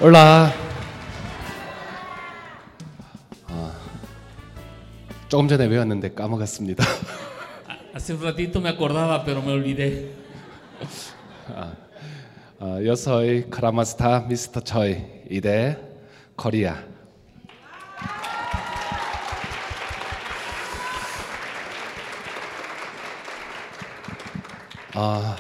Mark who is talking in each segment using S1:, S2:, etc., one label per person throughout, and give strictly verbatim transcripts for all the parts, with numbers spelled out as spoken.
S1: 올라. 아, 조금 전에 외웠는데 까먹었습니다.
S2: Hace un ratito me acordaba, pero me olvidé.
S1: 아, 아, yo soy 크라마스타 미스터 초이 이대 코리아. 아,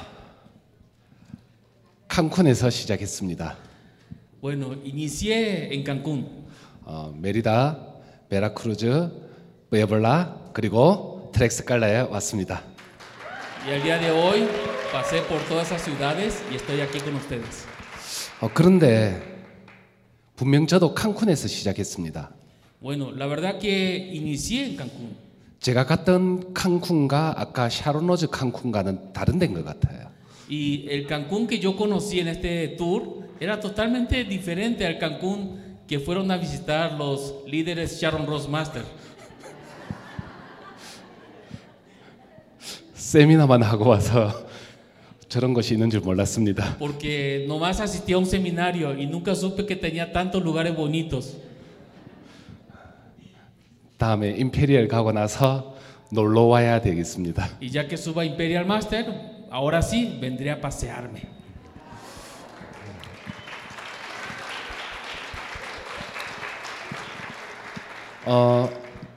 S1: 칸쿤에서 시작했습니다.
S2: Bueno, inicié en Cancún.
S1: 어, 메리다, 베라크루즈, 뿌에볼라 그리고 트렉스칼라에 왔습니다.
S2: Y el día de hoy pasé por todas esas ciudades y estoy aquí con ustedes.
S1: 어, 그런데 분명 저도 칸쿤에서 시작했습니다.
S2: Bueno, la verdad que inicié en Cancún.
S1: 제가 갔던 칸쿤과 아까 샤론로즈 칸쿤과는 다른 데인 것 같아요.
S2: Y el Cancún que yo conocí en este tour era totalmente diferente al Cancún que fueron a visitar los líderes Sharon Ross Master.
S1: 세미나만 하고 와서 저런 것이 있는 줄 몰랐습니다.
S2: Porque nomás asistí a un seminario y nunca supe que tenía tantos lugares bonitos.
S1: 다음에 임페리얼 가고 나서 놀러 와야 되겠습니다.
S2: Y ya que suba a Imperial Master, ahora sí vendré a pasearme.
S1: 어,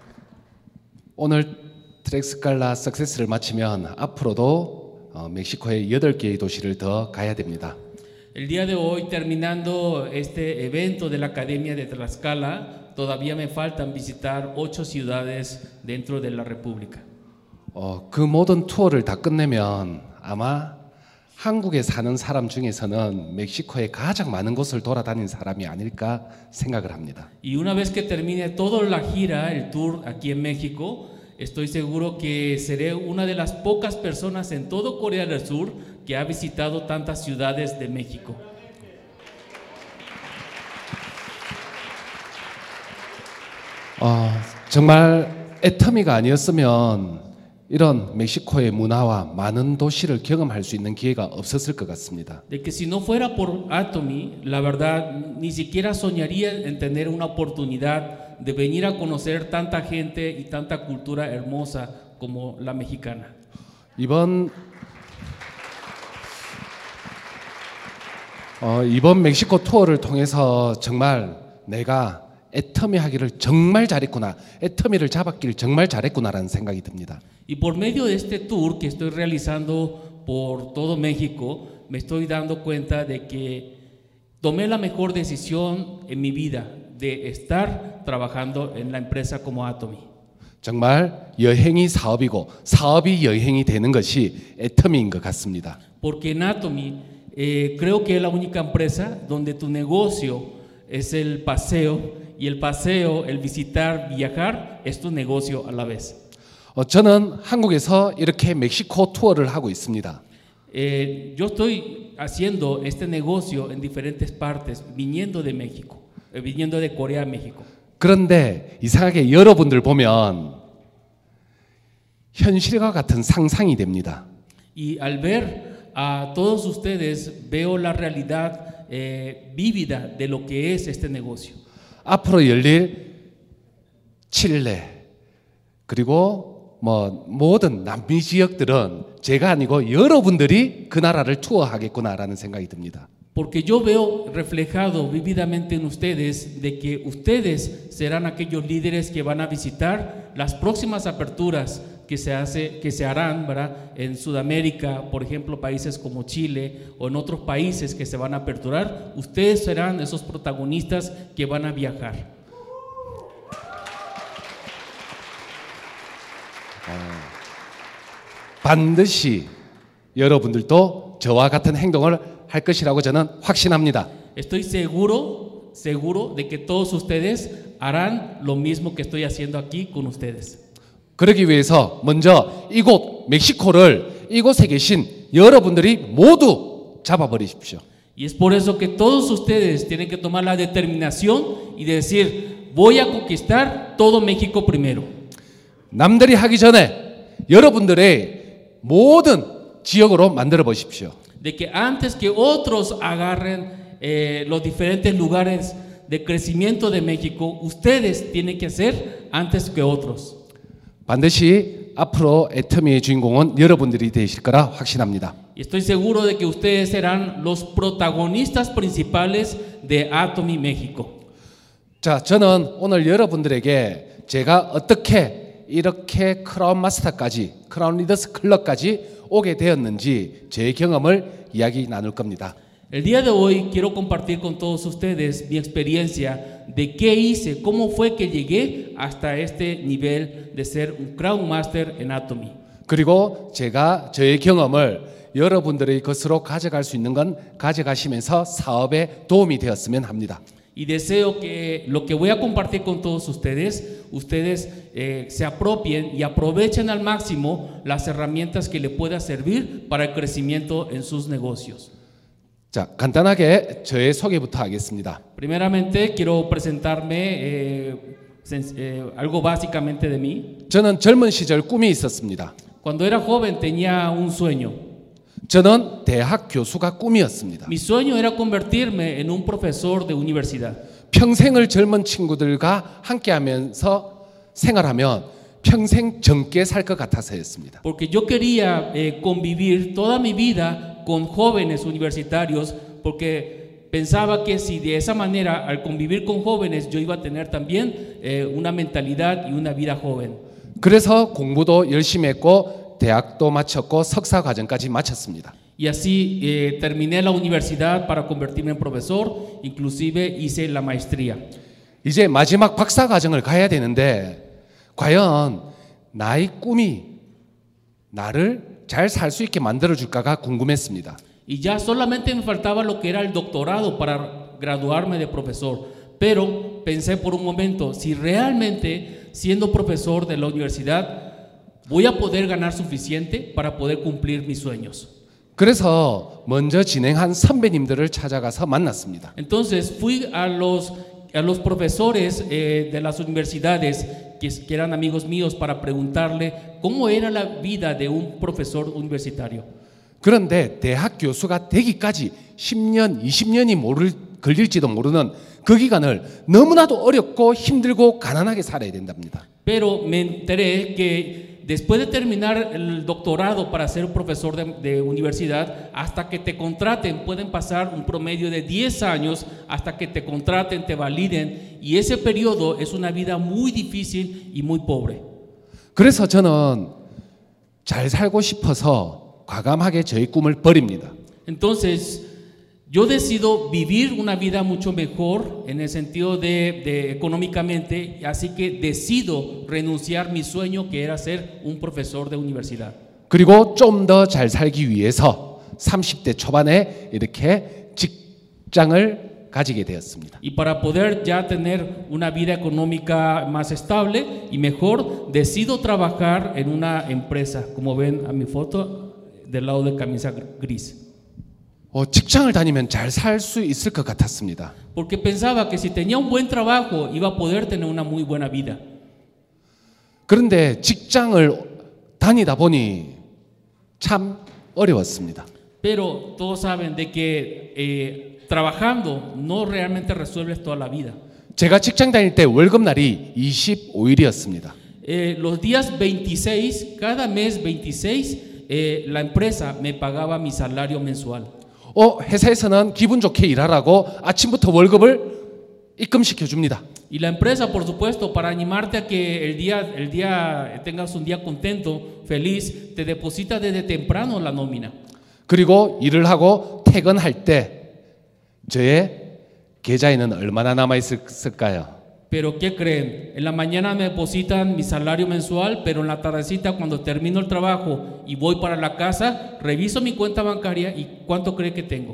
S1: 오늘 트렉스칼라 석세스를 마치면 앞으로도 어, 멕시코의 여덟 개의 도시를 더 가야 됩니다.
S2: El día de hoy, terminando este evento de la Academia de Tlaxcala, todavía me faltan visitar ocho ciudades dentro de la República.
S1: 어, 그 모든 투어를 다 끝내면 아마 한국에 사는 사람 중에서는 멕시코에 가장 많은 곳을 돌아다닌 사람이 아닐까 생각을 합니다.
S2: Y una vez que termine toda la gira, el tour aquí en México, estoy seguro que seré una de las pocas personas en todo Corea del Sur que ha visitado tantas ciudades de México.
S1: 어, 정말 애터미가 아니었으면 이런 멕시코의 문화와 많은 도시를 경험할 수 있는 기회가 없었을 것 같습니다.
S2: De que si no fuera por Atomy, la verdad, ni siquiera soñaría en tener una oportunidad de venir a conocer tanta gente y tanta cultura hermosa como la mexicana.
S1: 이번 어, 이번 멕시코 투어를 통해서 정말 내가 애터미 하기를 정말 잘했구나, 애터미를 잡았기를 정말 잘했구나라는 생각이 듭니다.
S2: Y por medio de este tour que estoy realizando por todo México, me estoy dando cuenta de que tomé la mejor decisión en mi vida de estar trabajando en la empresa como Atomy.
S1: 정말 여행이 사업이고 사업이 여행이 되는 것이 애터미인 것 같습니다.
S2: Porque en Atomy eh, creo que es la única empresa donde tu negocio es el paseo y el paseo, el visitar, viajar es tu negocio a la vez.
S1: 어, 저는 한국에서 이렇게 멕시코 투어를 하고 있습니다.
S2: Eh, yo estoy haciendo este negocio en diferentes partes, viniendo de México, eh, viniendo de Corea a México.
S1: 그런데 이상하게 여러분들 보면 현실과 같은 상상이 됩니다.
S2: Y al ver a todos ustedes, veo la realidad eh, vívida de lo que es este negocio.
S1: 앞으로 열릴 칠레 그리고 뭐 모든 남미 지역들은 제가 아니고 여러분들이 그 나라를 투어하겠구나라는 생각이 듭니다.
S2: Porque yo veo reflejado vívidamente en ustedes de que ustedes serán aquellos líderes que van a visitar las próximas aperturas que se hace, que se harán, ¿verdad? En Sudamérica, por ejemplo, países como Chile o en otros países que se van a aperturar. Ustedes serán esos protagonistas que van a viajar.
S1: 어, 반드시 여러분들도 저와 같은 행동을 할 것이라고 저는 확신합니다.
S2: Estoy seguro, seguro de que todos ustedes harán lo mismo que estoy haciendo aquí con ustedes.
S1: 그러기 위해서 먼저 이곳 멕시코를 이곳에 계신 여러분들이 모두 잡아버리십시오.
S2: Y es por eso que todos ustedes tienen que tomar la determinación y decir, voy a conquistar todo México primero.
S1: 남들이 하기 전에 여러분들의 모든 지역으로 만들어 보십시오.
S2: De que antes que otros agarren eh, los diferentes lugares de crecimiento de México, ustedes tienen que hacer antes que otros.
S1: 반드시 앞으로 애터미의 주인공은 여러분들이 되실 거라 확신합니다.
S2: Y estoy seguro de que ustedes serán los protagonistas principales de Atomy México.
S1: 자, 저는 오늘 여러분들에게 제가 어떻게 이렇게 크라운 마스터까지, 크라운 리더스 클럽까지 오게 되었는지 제 경험을 이야기 나눌 겁니다.
S2: El día de hoy quiero compartir con todos ustedes mi experiencia de qué hice, cómo fue que llegué hasta este nivel de ser un Crown Master en Atomy.
S1: 그리고 제가 저의 경험을 여러분들의 것으로 가져갈 수 있는 건 가져가시면서 사업에 도움이 되었으면 합니다.
S2: Y deseo que lo que voy a compartir con todos ustedes, ustedes eh, se apropien y aprovechen al máximo las herramientas que le pueda servir para el crecimiento en sus negocios.
S1: 자, 간단하게 저의 소개부터 하겠습니다.
S2: Primeramente quiero presentarme eh, sen- eh, algo básicamente de mí.
S1: 저는 젊은 시절 꿈이 있었습니다.
S2: Cuando era joven tenía un sueño.
S1: 저는 대학 교수가 꿈이었습니다.
S2: Mi sueño era convertirme en un profesor de universidad.
S1: 평생을 젊은 친구들과 함께하면서 생활하면 평생 젊게 살 것 같아서였습니다.
S2: Porque yo quería eh, convivir toda mi vida con jóvenes universitarios, porque pensaba que si de esa manera, al convivir con jóvenes, yo iba a tener también eh, una mentalidad y una vida joven.
S1: 그래서 공부도 열심히 했고 대학도 마쳤고 석사 과정까지 마쳤습니다.
S2: Y así eh, terminé la universidad para convertirme en profesor, inclusive hice la maestría.
S1: 이제 마지막 박사 과정을 가야 되는데 과연 나의 꿈이 나를 잘 살 수 있게 만들어 줄까가 궁금했습니다.
S2: Y ya solamente me faltaba lo que era el doctorado para graduarme de profesor. Pero pensé por un momento, si realmente siendo profesor de la universidad voy a poder ganar suficiente para poder cumplir mis sueños.
S1: 그래서 먼저 진행한 선배님들을 찾아가서 만났습니다.
S2: Entonces fui a los, a los profesores eh, de las universidades que, que eran amigos míos para preguntarle cómo era la vida de un profesor universitario.
S1: 그런데 대학 교수가 되기까지 십 년, 이십 년이 모를, 걸릴지도 모르는 그 기간을 너무나도 어렵고 힘들고 가난하게 살아야 된답니다.
S2: Pero me enteré que después de terminar el doctorado para ser un profesor de, de universidad, hasta que te contraten, pueden pasar un promedio de diez años hasta que te contraten, te validen, y ese periodo es una vida muy difícil y muy pobre.
S1: 그래서 저는 잘 살고 싶어서 과감하게 저의 꿈을 버립니다.
S2: Entonces, yo decido vivir una vida mucho mejor en el sentido de, de económicamente, así que decido renunciar mi sueño que era ser un profesor de universidad.
S1: 그리고 좀 더 잘 살기 위해서 삼십 대 초반에 이렇게 직장을 가지게 되었습니다.
S2: Y para poder ya tener una vida económica más estable y mejor, decido trabajar en una empresa, como ven a mi foto del lado de camisa gris.
S1: 어, 직장을 다니면 잘 살 수 있을 것 같았습니다.
S2: Porque pensaba que si tenía un buen trabajo iba a poder tener una muy buena vida.
S1: 그런데 직장을 다니다 보니 참 어려웠습니다.
S2: Pero todos saben de que eh, trabajando no realmente resuelves toda la vida.
S1: 제가 직장 다닐 때 월급날이 이십오 일이었습니다.
S2: Eh, los días veintiséis, cada mes veintiséis, eh, la empresa me pagaba mi salario mensual.
S1: 어, 회사에서는 기분 좋게 일하라고 아침부터 월급을 입금시켜 줍니다.
S2: Y la empresa, por supuesto, para animarte a que el día, el día tengas un día contento, feliz, te deposita desde temprano la nómina.
S1: 그리고 일을 하고 퇴근할 때 저의 계좌에는 얼마나 남아 있을까요?
S2: Pero ¿qué creen? En la mañana me depositan mi salario mensual, pero en la tardecita cuando termino el trabajo y voy para la casa, reviso mi cuenta bancaria y ¿cuánto cree que tengo?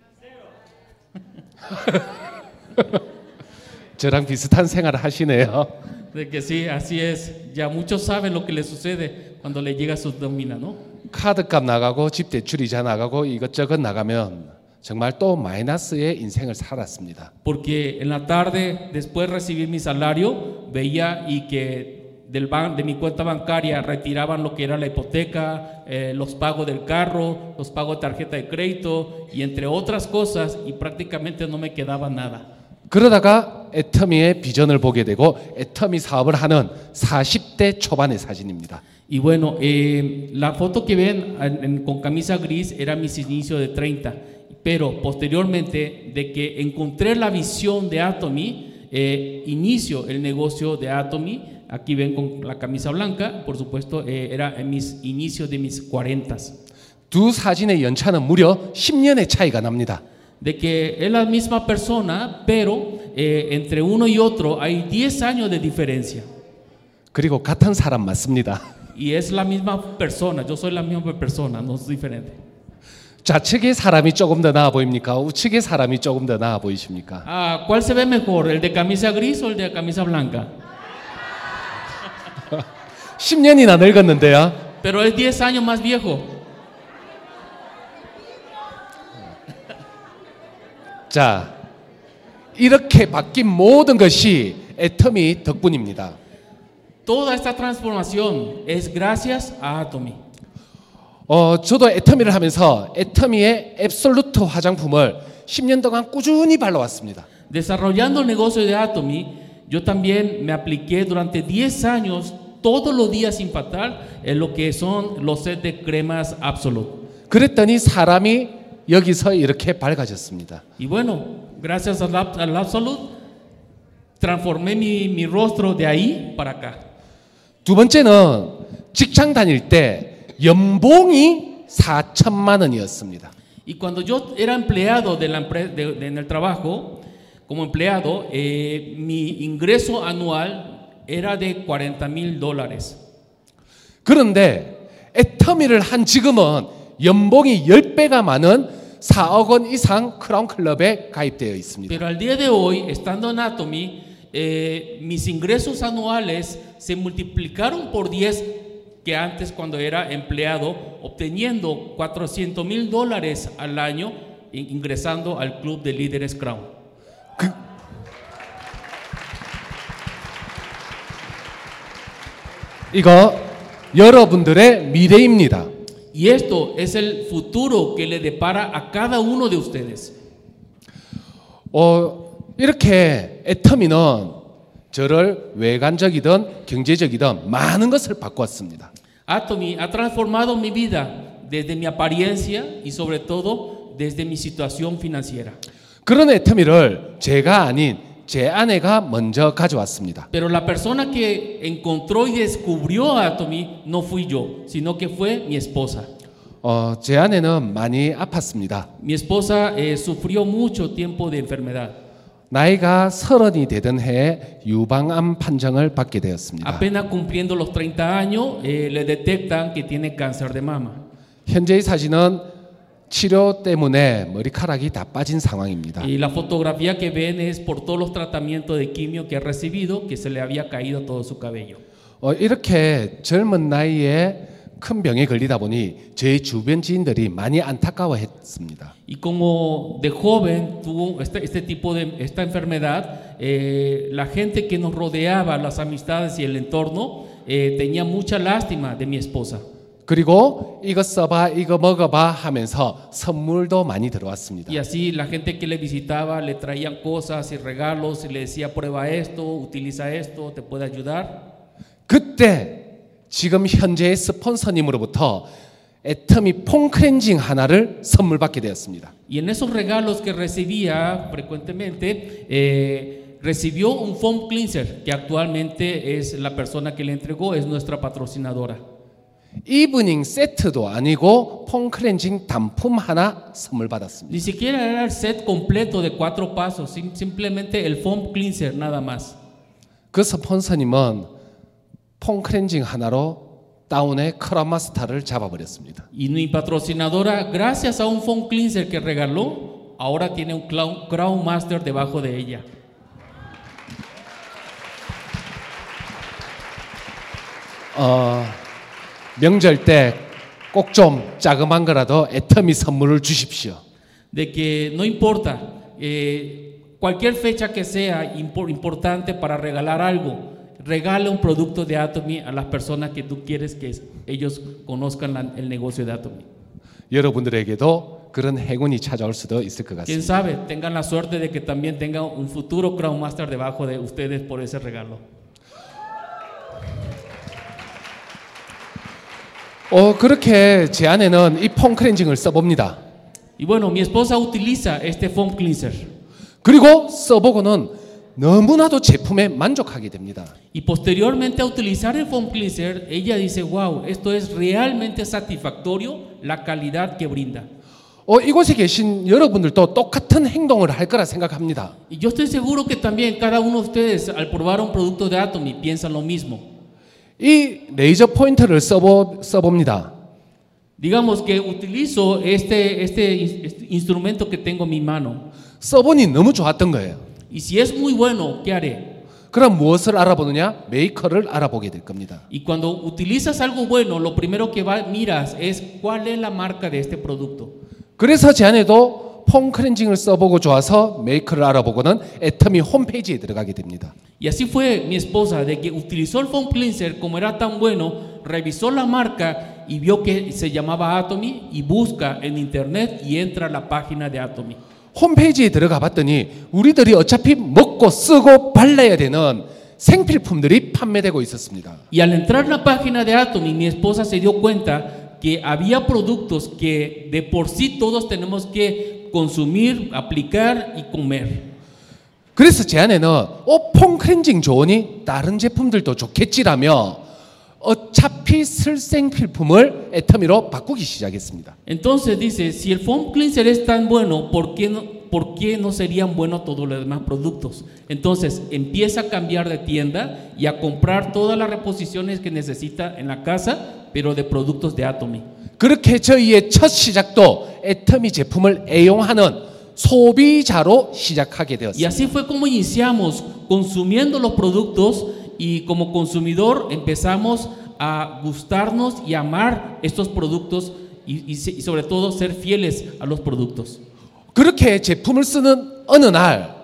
S1: 저랑 비슷한 생활을 하시네요.
S2: De que sí, así es. Ya muchos saben lo que les sucede cuando le llega su nómina, ¿no?
S1: 카드값 나가고 집 대출 이자 나가고 이것저것 나가면 정말 또 마이너스의 인생을 살았습니다.
S2: Porque en la tarde, después de recibir mi salario, veía y que del ban- de mi cuenta bancaria retiraban lo que era la hipoteca, eh, los pagos del carro, los pagos de tarjeta de crédito y entre otras cosas, y prácticamente no me quedaba nada.
S1: 그러다가 애터미의 비전을 보게 되고 애터미 사업을 하는 사십 대 초반의 사진입니다.
S2: Y bueno, eh, la foto que ven en- en- con camisa gris era mis inicios de treinta, pero posteriormente de que encontré la visión de Atomy, eh, inicio el negocio de Atomy. Aquí ven con la camisa blanca, por supuesto, eh, era en mis inicios de mis cuarentas.
S1: 두 사진의 연차는 무려 십 년의 차이가 납니다.
S2: De que es la misma persona, pero eh, entre uno y otro hay diez años de diferencia.
S1: 그리고 같은 사람 맞습니다.
S2: Y es la misma persona, yo soy la misma persona, no es diferente.
S1: 좌측의 사람이 조금 더 나아 보입니까? 우측의 사람이 조금 더 나아 보이십니까?
S2: Ah, ¿cuál se ve mejor, el de camisa gris o el de camisa blanca?
S1: 십 년이나 늙었는데요.
S2: Pero es diez años más viejo.
S1: 자, 이렇게 바뀐 모든 것이 애터미 덕분입니다.
S2: Toda esta transformación es gracias a Atomy.
S1: 어, 저도 애터미를 하면서 애터미의 앱솔루트 화장품을 십 년 동안 꾸준히 발라왔습니다.
S2: Desarrollando el negocio de Atomy, yo también me apliqué durante diez años, todos los días sin faltar, en lo que son los sets de cremas Absolute.
S1: 그랬더니 사람이 여기서 이렇게 밝아졌습니다.
S2: Y bueno, gracias al, Ab- al Absolute, transformé mi, mi rostro de ahí para acá.
S1: 두 번째는 직장 다닐 때 연봉이 사천만 원이었습니다.
S2: Y cuando yo era empleado de la empre- de- de- en el trabajo, como empleado, eh, mi ingreso anual era de cuarenta mil dólares.
S1: 그런데 애터미를 한 지금은 연봉이 십 배가 많은 사억 원 이상 크라운 클럽에 가입되어 있습니다.
S2: Pero al día de hoy, estando en Atomy, eh, mis ingresos anuales se multiplicaron por diez que antes cuando era empleado, obteniendo cuatrocientos mil dólares al año, in- ingresando al club de líderes Crown.
S1: 이거 여러분들의 미래입니다.
S2: Y esto es el futuro que le depara a cada uno de ustedes.
S1: 어, 이렇게 애터미는 저를 외관적이든 경제적이든 많은 것을 바꾸었습니다.
S2: Atomy ha transformado mi vida desde mi apariencia y sobre todo desde mi situación financiera.
S1: 그런 애터미를 제가 아닌 제 아내가 먼저 가져왔습니다.
S2: Pero la persona que encontró y descubrió a Atomy no fui yo, sino que fue mi esposa.
S1: 어, 제 아내는 많이 아팠습니다.
S2: Mi esposa eh, sufrió mucho tiempo de enfermedad.
S1: 나이가 서른이 되던 해에 유방암 판정을 받게 되었습니다.
S2: Apenas cumpliendo los treinta años, eh, le detectan que tiene cáncer de mama.
S1: 현재의 사진은 치료 때문에 머리카락이 다 빠진 상황입니다.
S2: Y la fotografía que ven es por todos los tratamientos de quimio que ha recibido, que se le había caído todo su cabello.
S1: 어, 이렇게 젊은 나이에 큰 병에 걸리다 보니 제 주변 지인들이 많이 안타까워했습니다.
S2: Y como de joven tuvo este, este tipo de esta enfermedad, eh, la gente que nos rodeaba, las amistades y el entorno, eh, tenía mucha lástima de mi esposa.
S1: 그리고 이거 써봐, 이거 먹어봐 하면서 선물도 많이 들어왔습니다.
S2: Y así la gente que le visitaba le traían cosas y regalos y le decía prueba esto, utiliza esto, te puede ayudar.
S1: 그때 지금 현재의 스폰서님으로부터 애터미 폼 클렌징 하나를 선물 받게 되었습니다.
S2: Y en esos regalos que recibía frecuentemente, eh, recibió un foam cleanser que actualmente es la persona que le entregó, es nuestra patrocinadora.
S1: 이브닝 세트도 아니고 폼 클렌징 단품 하나 선물 받았습니다.
S2: Ni siquiera era el set completo de cuatro pasos, sim- simplemente el foam cleanser nada más.
S1: 그 스폰서님은 폼 클렌징 하나로 다운의 크라운 마스터를 잡아버렸습니다.
S2: Y mi patrocinadora, gracias a un foam cleanser que regaló, ahora tiene un Crown, Crown Master debajo de ella.
S1: 어, 명절 때 꼭 좀 자그만 거라도 애터미 선물을 주십시오.
S2: De que no importa, eh, cualquier fecha que sea impor- importante para regalar algo, regala un producto de Atomy a las personas que tú quieres que ellos conozcan la, el negocio de Atomy.
S1: 여러분들에게도 그런 행운이 찾아올 수도 있을 것
S2: Quién
S1: 같습니다.
S2: sabe, tengan la suerte de que también tengan un futuro Crown Master debajo de ustedes por ese regalo.
S1: 어, 그렇게 제 아내는 이 폼 클렌징을 써봅니다.
S2: Y bueno, mi esposa utiliza este foam cleanser.
S1: 그리고 써보고는 너무나도 제품에 만족하게 됩니다.
S2: Y posteriormente a utilizar el foam cleanser, ella dice, wow, esto es realmente satisfactorio, la calidad que brinda.
S1: 어, 이곳에 계신 여러분들도 똑같은 행동을 할 거라 생각합니다.
S2: Y yo estoy seguro que también cada uno de ustedes al probar un producto de Atomy piensan lo mismo.
S1: 이 레이저 포인터를 써보, 써봅니다.
S2: Digamos que utilizo este, este, este instrumento que tengo en mi mano.
S1: 써보니 너무 좋았던 거예요.
S2: Y si es muy bueno, ¿qué haré?
S1: 그럼 무엇을 알아보느냐? 메이커를 알아보게 될 겁니다.
S2: Y cuando utilizas algo bueno, lo primero que va, miras es cuál es la marca de este producto.
S1: 그래서 제 아내도 폼 클렌징을 써보고 좋아서 메이커를 알아보고는 애터미 홈페이지에 들어가게 됩니다.
S2: Y así fue mi esposa, de que utilizó el foam cleanser, como era tan bueno, revisó la marca y vio que se llamaba Atomy y busca en internet y entra a la página de Atomy.
S1: 홈페이지에 들어가 봤더니 우리들이 어차피 먹고 쓰고 발라야 되는 생필품들이 판매되고 있었습니다.
S2: Y al entrar a la página de Atomy, mi esposa se dio cuenta que había productos que de por sí todos tenemos que consumir, aplicar y comer.
S1: 그래서 제 아내는 어, 폼 클렌징 좋으니 다른 제품들도 좋겠지라며 어차피 쓸 생필품을 애터미로 바꾸기 시작했습니다.
S2: Entonces dice, si el foam cleanser es tan bueno, ¿por qué no, por qué no serían buenos todos los demás productos? Entonces empieza a cambiar de tienda y a comprar todas las reposiciones que necesita en la casa, pero de productos de Atomy.
S1: 그렇게 저희의 첫 시작도 애터미 제품을 애용하는 소비자로 시작하게
S2: Y
S1: 되었습니다.
S2: así fue como iniciamos, consumiendo los productos y como consumidor empezamos a gustarnos y amar estos productos y, y, y sobre todo ser fieles a los productos.
S1: 그렇게 제품을 쓰는 어느 날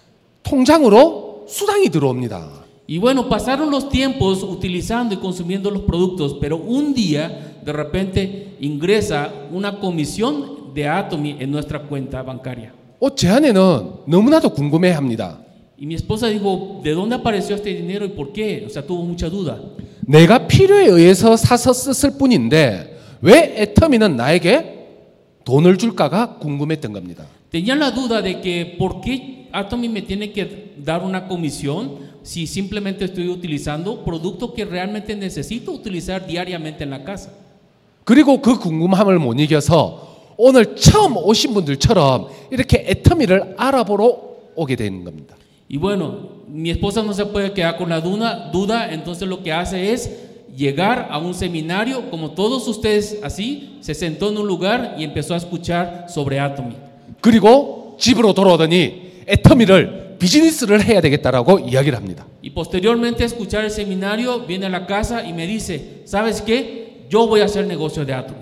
S1: 통장으로 수당이 들어옵니다.
S2: Y bueno, pasaron los tiempos utilizando y consumiendo los productos, pero un día de repente ingresa una comisión de Atomy en nuestra cuenta bancaria.
S1: 어, 제 아내는 너무나도 궁금해합니다.
S2: Y mi esposa dijo, ¿de dónde apareció este dinero y por qué? O sea, tuvo mucha duda.
S1: 내가 필요에 의해서 사서 썼을 뿐인데 왜 애터미는 나에게 돈을 줄까가 궁금했던 겁니다.
S2: Tenía la duda de que por qué Atomy me tiene que dar una comisión si simplemente estoy utilizando productos que realmente necesito utilizar diariamente en la casa.
S1: 그리고 그 궁금함을 못 이겨서 오늘 처음 오신 분들처럼 이렇게 애터미를 알아보러 오게 되는 겁니다.
S2: Y bueno, mi esposa no se puede quedar con la duda, duda, entonces lo que hace es llegar a un seminario, como todos ustedes así, se sentó en un lugar y empezó a escuchar sobre Atomy.
S1: 그리고 집으로 돌아오더니 애터미를 비즈니스를 해야 되겠다라고 이야기를 합니다.
S2: Y posteriormente a escuchar el seminario, viene a la casa y me dice, ¿sabes qué? Yo voy a hacer negocio de Atomy.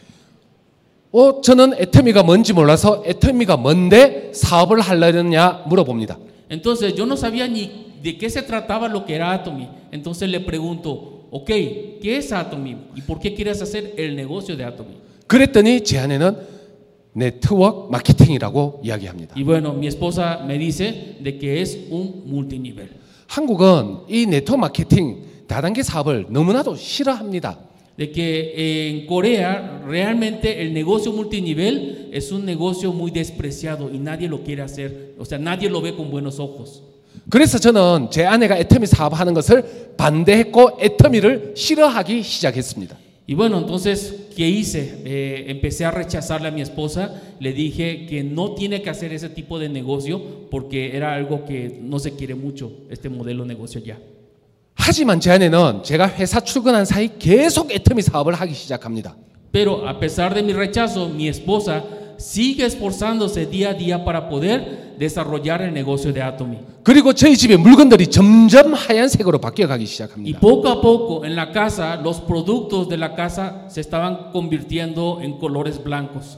S1: 어, 저는 애터미가 뭔지 몰라서 애터미가 뭔데 사업을 하려느냐 물어봅니다.
S2: Entonces yo no sabía ni de qué se trataba lo que era Atomy. Entonces le pregunto, ok, ¿qué es Atomy? ¿Y por qué quieres hacer el negocio de Atomy?
S1: 그랬더니 제 아내는 네트워크 마케팅이라고 이야기합니다.
S2: Y bueno, mi esposa me dice de que es un multinivel.
S1: 한국은 이 네트워크 마케팅 다단계 사업을 너무나도 싫어합니다.
S2: De que en Corea realmente el negocio multinivel es un negocio muy despreciado y nadie lo quiere hacer, o sea, nadie lo ve con buenos ojos.
S1: 그래서 저는 제 아내가 애터미 사업하는 것을 반대했고 애터미를 싫어하기 시작했습니다.
S2: Y bueno, entonces, ¿qué hice? Eh, empecé a rechazarle a mi esposa, le dije que no tiene que hacer ese tipo de negocio porque era algo que no se quiere mucho, este modelo de negocio ya.
S1: 하지만 제 아내는 제가 회사 출근한 사이 계속 애터미 사업을 하기 시작합니다.
S2: Pero a pesar de mi rechazo, mi esposa sigue esforzándose día a día para poder desarrollar el negocio de Atomy.
S1: 그리고 저희 집에 물건들이 점점 하얀색으로 바뀌어가기
S2: Y
S1: 시작합니다.
S2: poco a poco en la casa, los productos de la casa se estaban convirtiendo en colores blancos.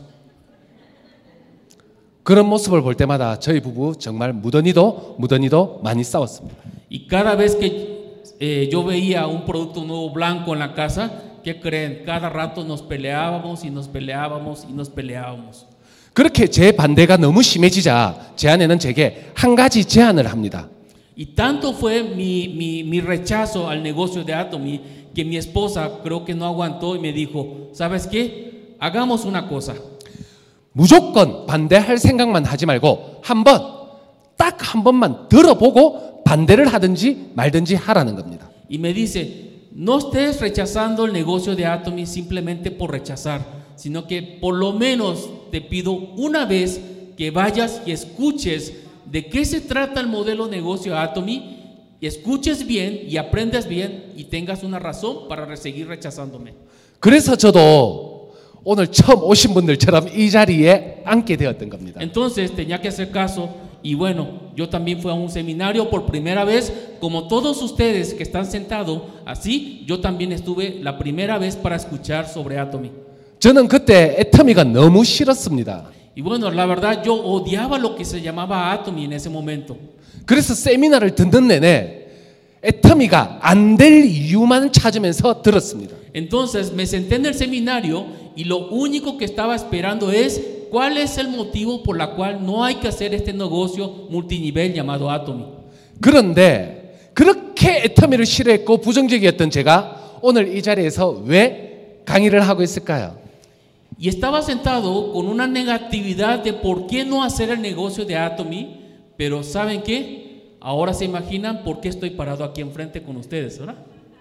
S1: 그런 모습을 볼 때마다 저희 부부 정말 무던히도 무던히도 많이 싸웠습니다.
S2: Y cada vez que eh, yo veía un producto nuevo blanco en la casa, ¿qué creen? Cada rato nos peleábamos y nos peleábamos y nos peleábamos.
S1: 그렇게 제 반대가 너무 심해지자 제 아내는 제게 한 가지 제안을 합니다.
S2: Y tanto fue mi, mi, mi rechazo al negocio de Atomy que mi esposa creo que no aguantó y me dijo, ¿sabes qué? Hagamos una cosa.
S1: 무조건 반대할 생각만 하지 말고 한번 딱 한 번만 들어보고 반대를 하든지 말든지 하라는 겁니다.
S2: Y me dice, no estés rechazando el negocio de Atomy simplemente por rechazar, sino que por lo menos te pido una vez que vayas y escuches de qué se trata el modelo de negocio Atomy, y escuches bien y aprendas bien y tengas una razón para seguir rechazándome.
S1: 그래서 저도 오늘 처음 오신 분들처럼 이 자리에 앉게 되었던 겁니다.
S2: Entonces tenía que hacer caso y bueno, yo también fui a un seminario por primera vez, como todos ustedes que están sentados así, yo también estuve la primera vez para escuchar sobre Atomy.
S1: 저는 그때 애터미가 너무 싫었습니다.
S2: Y bueno, la verdad yo odiaba lo que se llamaba Atomy en ese momento.
S1: 그래서 세미나를 듣는 내내 애터미가 안 될 이유만 찾으면서 들었습니다.
S2: Entonces me senté en el seminario y lo único que estaba esperando es cuál es el motivo por la cual no hay que hacer este negocio multinivel llamado Atomy.
S1: 그런데 그렇게 애터미를 싫어했고 부정적이었던 제가 오늘 이 자리에서 왜 강의를 하고 있을까요?
S2: Y estaba sentado con una negatividad de por qué no hacer el negocio de Atomy, pero ¿saben qué? Ahora se imaginan por qué estoy parado aquí enfrente con ustedes, ¿verdad?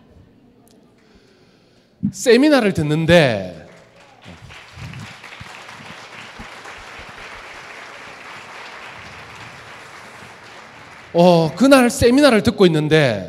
S1: 세미나를 듣는데 어, 그날 세미나를 듣고 있는데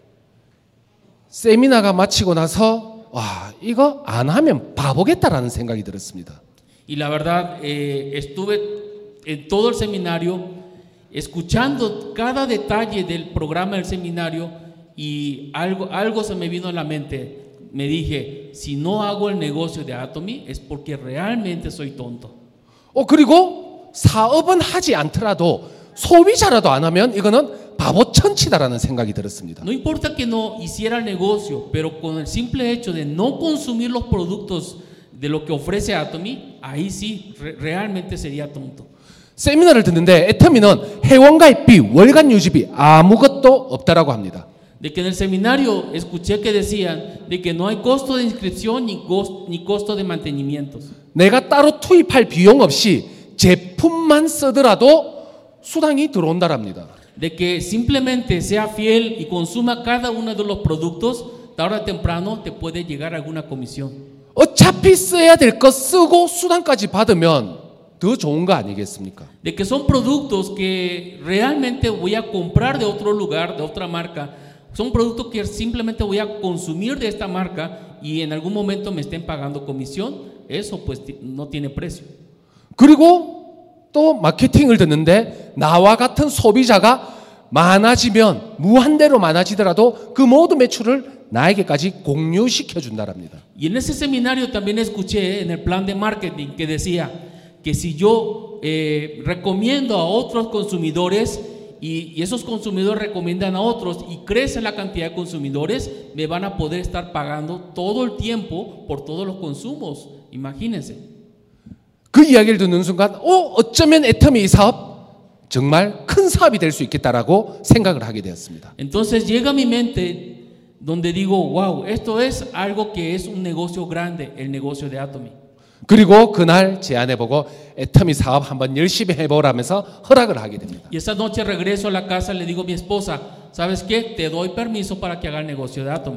S1: 세미나가 마치고 나서 와, 이거 안 하면 바보겠다라는 생각이 들었습니다.
S2: Y la verdad, eh, estuve en todo el seminario escuchando cada detalle del programa del seminario y algo, algo se me vino a la mente. Me dije, si no hago el negocio de Atomy es porque realmente soy tonto.
S1: 어, 그리고 사업은 하지 않더라도 소비자라도 안 하면 이거는 바보 천치다라는 생각이 들었습니다.
S2: No importa que no hiciera el negocio, pero con el simple hecho de no consumir los productos de lo que ofrece Atomy, ahí sí re- realmente sería tonto.
S1: 세미나를 듣는데 애터미는 회원가입비, 월간 유지비 아무것도 없다라고 합니다.
S2: De que en el seminario escuché que decían de que no hay costo de inscripción ni, costo, ni costo de mantenimientos.
S1: 내가 따로 투입할 비용 없이 제품만 쓰더라도 수당이 들어온다랍니다.
S2: De que simplemente sea fiel y consuma cada uno de los productos, tarde o temprano te puede llegar alguna comisión.
S1: 어차피 써야 될 거 쓰고 수당까지 받으면 더 좋은 거 아니겠습니까?
S2: De que son productos que realmente voy a comprar de otro lugar, de otra marca. Son productos que simplemente voy a consumir de esta marca y en algún momento me estén pagando comisión. Eso pues no tiene precio.
S1: 그리고 또 마케팅을 듣는데 나와 같은 소비자가 많아지면 무한대로 많아지더라도 그 모든 매출을 나에게까지 공유시켜 준다랍니다.
S2: Y en ese seminario también escuché en el plan de marketing que decía que si yo eh, recomiendo a otros consumidores y, y esos consumidores recomiendan a otros y crece la cantidad de consumidores, me van a poder estar pagando todo el tiempo por todos los consumos. Imagínense.
S1: 그 이야기를 듣는 순간 어, 어쩌면 애터미 이 사업 정말 큰 사업이 될 수 있겠다라고 생각을 하게 되었습니다.
S2: Entonces llega a mi mente donde digo, wow, esto es algo que es un negocio grande, el negocio de Atomy.
S1: 그리고 그날 제 아내 보고 애터미 사업 한번 열심히 해보라면서 허락을 하게 됩니다.
S2: Y esa noche regreso a la casa y le digo a mi esposa, ¿sabes qué? Te doy permiso para que haga el negocio de Atomy.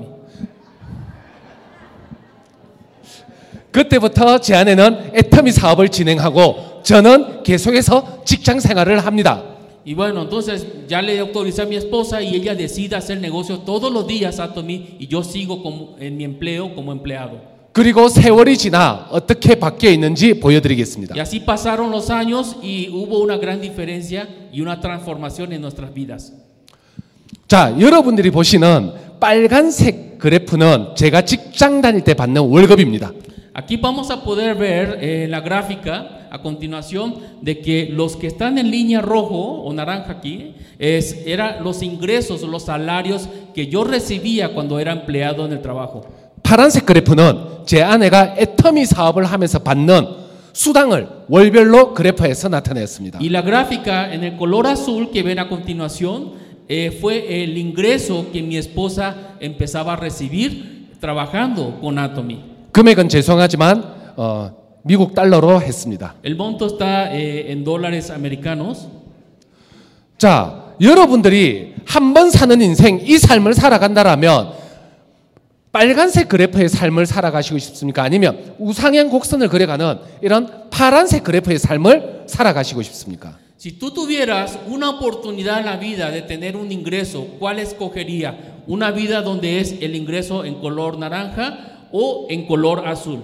S1: 그때부터 제 아내는 애터미 사업을 진행하고 저는 계속해서 직장 생활을 합니다.
S2: Y bueno, entonces ya le autoricé a mi esposa y ella decide hacer negocio todos los días Atomy y yo sigo como en mi empleo como empleado.
S1: 그리고 세월이 지나 어떻게 바뀌어 있는지 보여드리겠습니다.
S2: Y así pasaron los años y hubo una gran diferencia y una transformación en nuestras vidas.
S1: 자, 여러분들이 보시는 빨간색 그래프는 제가 직장 다닐 때 받는 월급입니다.
S2: Aquí vamos a poder ver eh, en la gráfica a continuación de que los que están en línea rojo o naranja aquí es era los ingresos o los salarios que yo recibía cuando era empleado en el trabajo.
S1: 파란색 그래프는 제 아내가 애터미 사업을 하면서 받는 수당을 월별로 그래프에서 나타냈습니다.
S2: Y la gráfica en el color azul que ven a continuación eh, fue el ingreso que mi esposa empezaba a recibir trabajando con Atomy.
S1: 금액은 죄송하지만 어, 미국 달러로 했습니다.
S2: El monto está eh, en dólares americanos.
S1: 자, 여러분들이 한 번 사는 인생 이 삶을 살아간다라면 빨간색 그래프의 삶을 살아가시고 싶습니까? 아니면 우상향 곡선을 그려가는 이런 파란색 그래프의 삶을 살아가시고 싶습니까?
S2: Si tú tuvieras una oportunidad en la vida de tener un ingreso, ¿cuál escogería? ¿Una vida donde es el ingreso en color naranja o en color azul?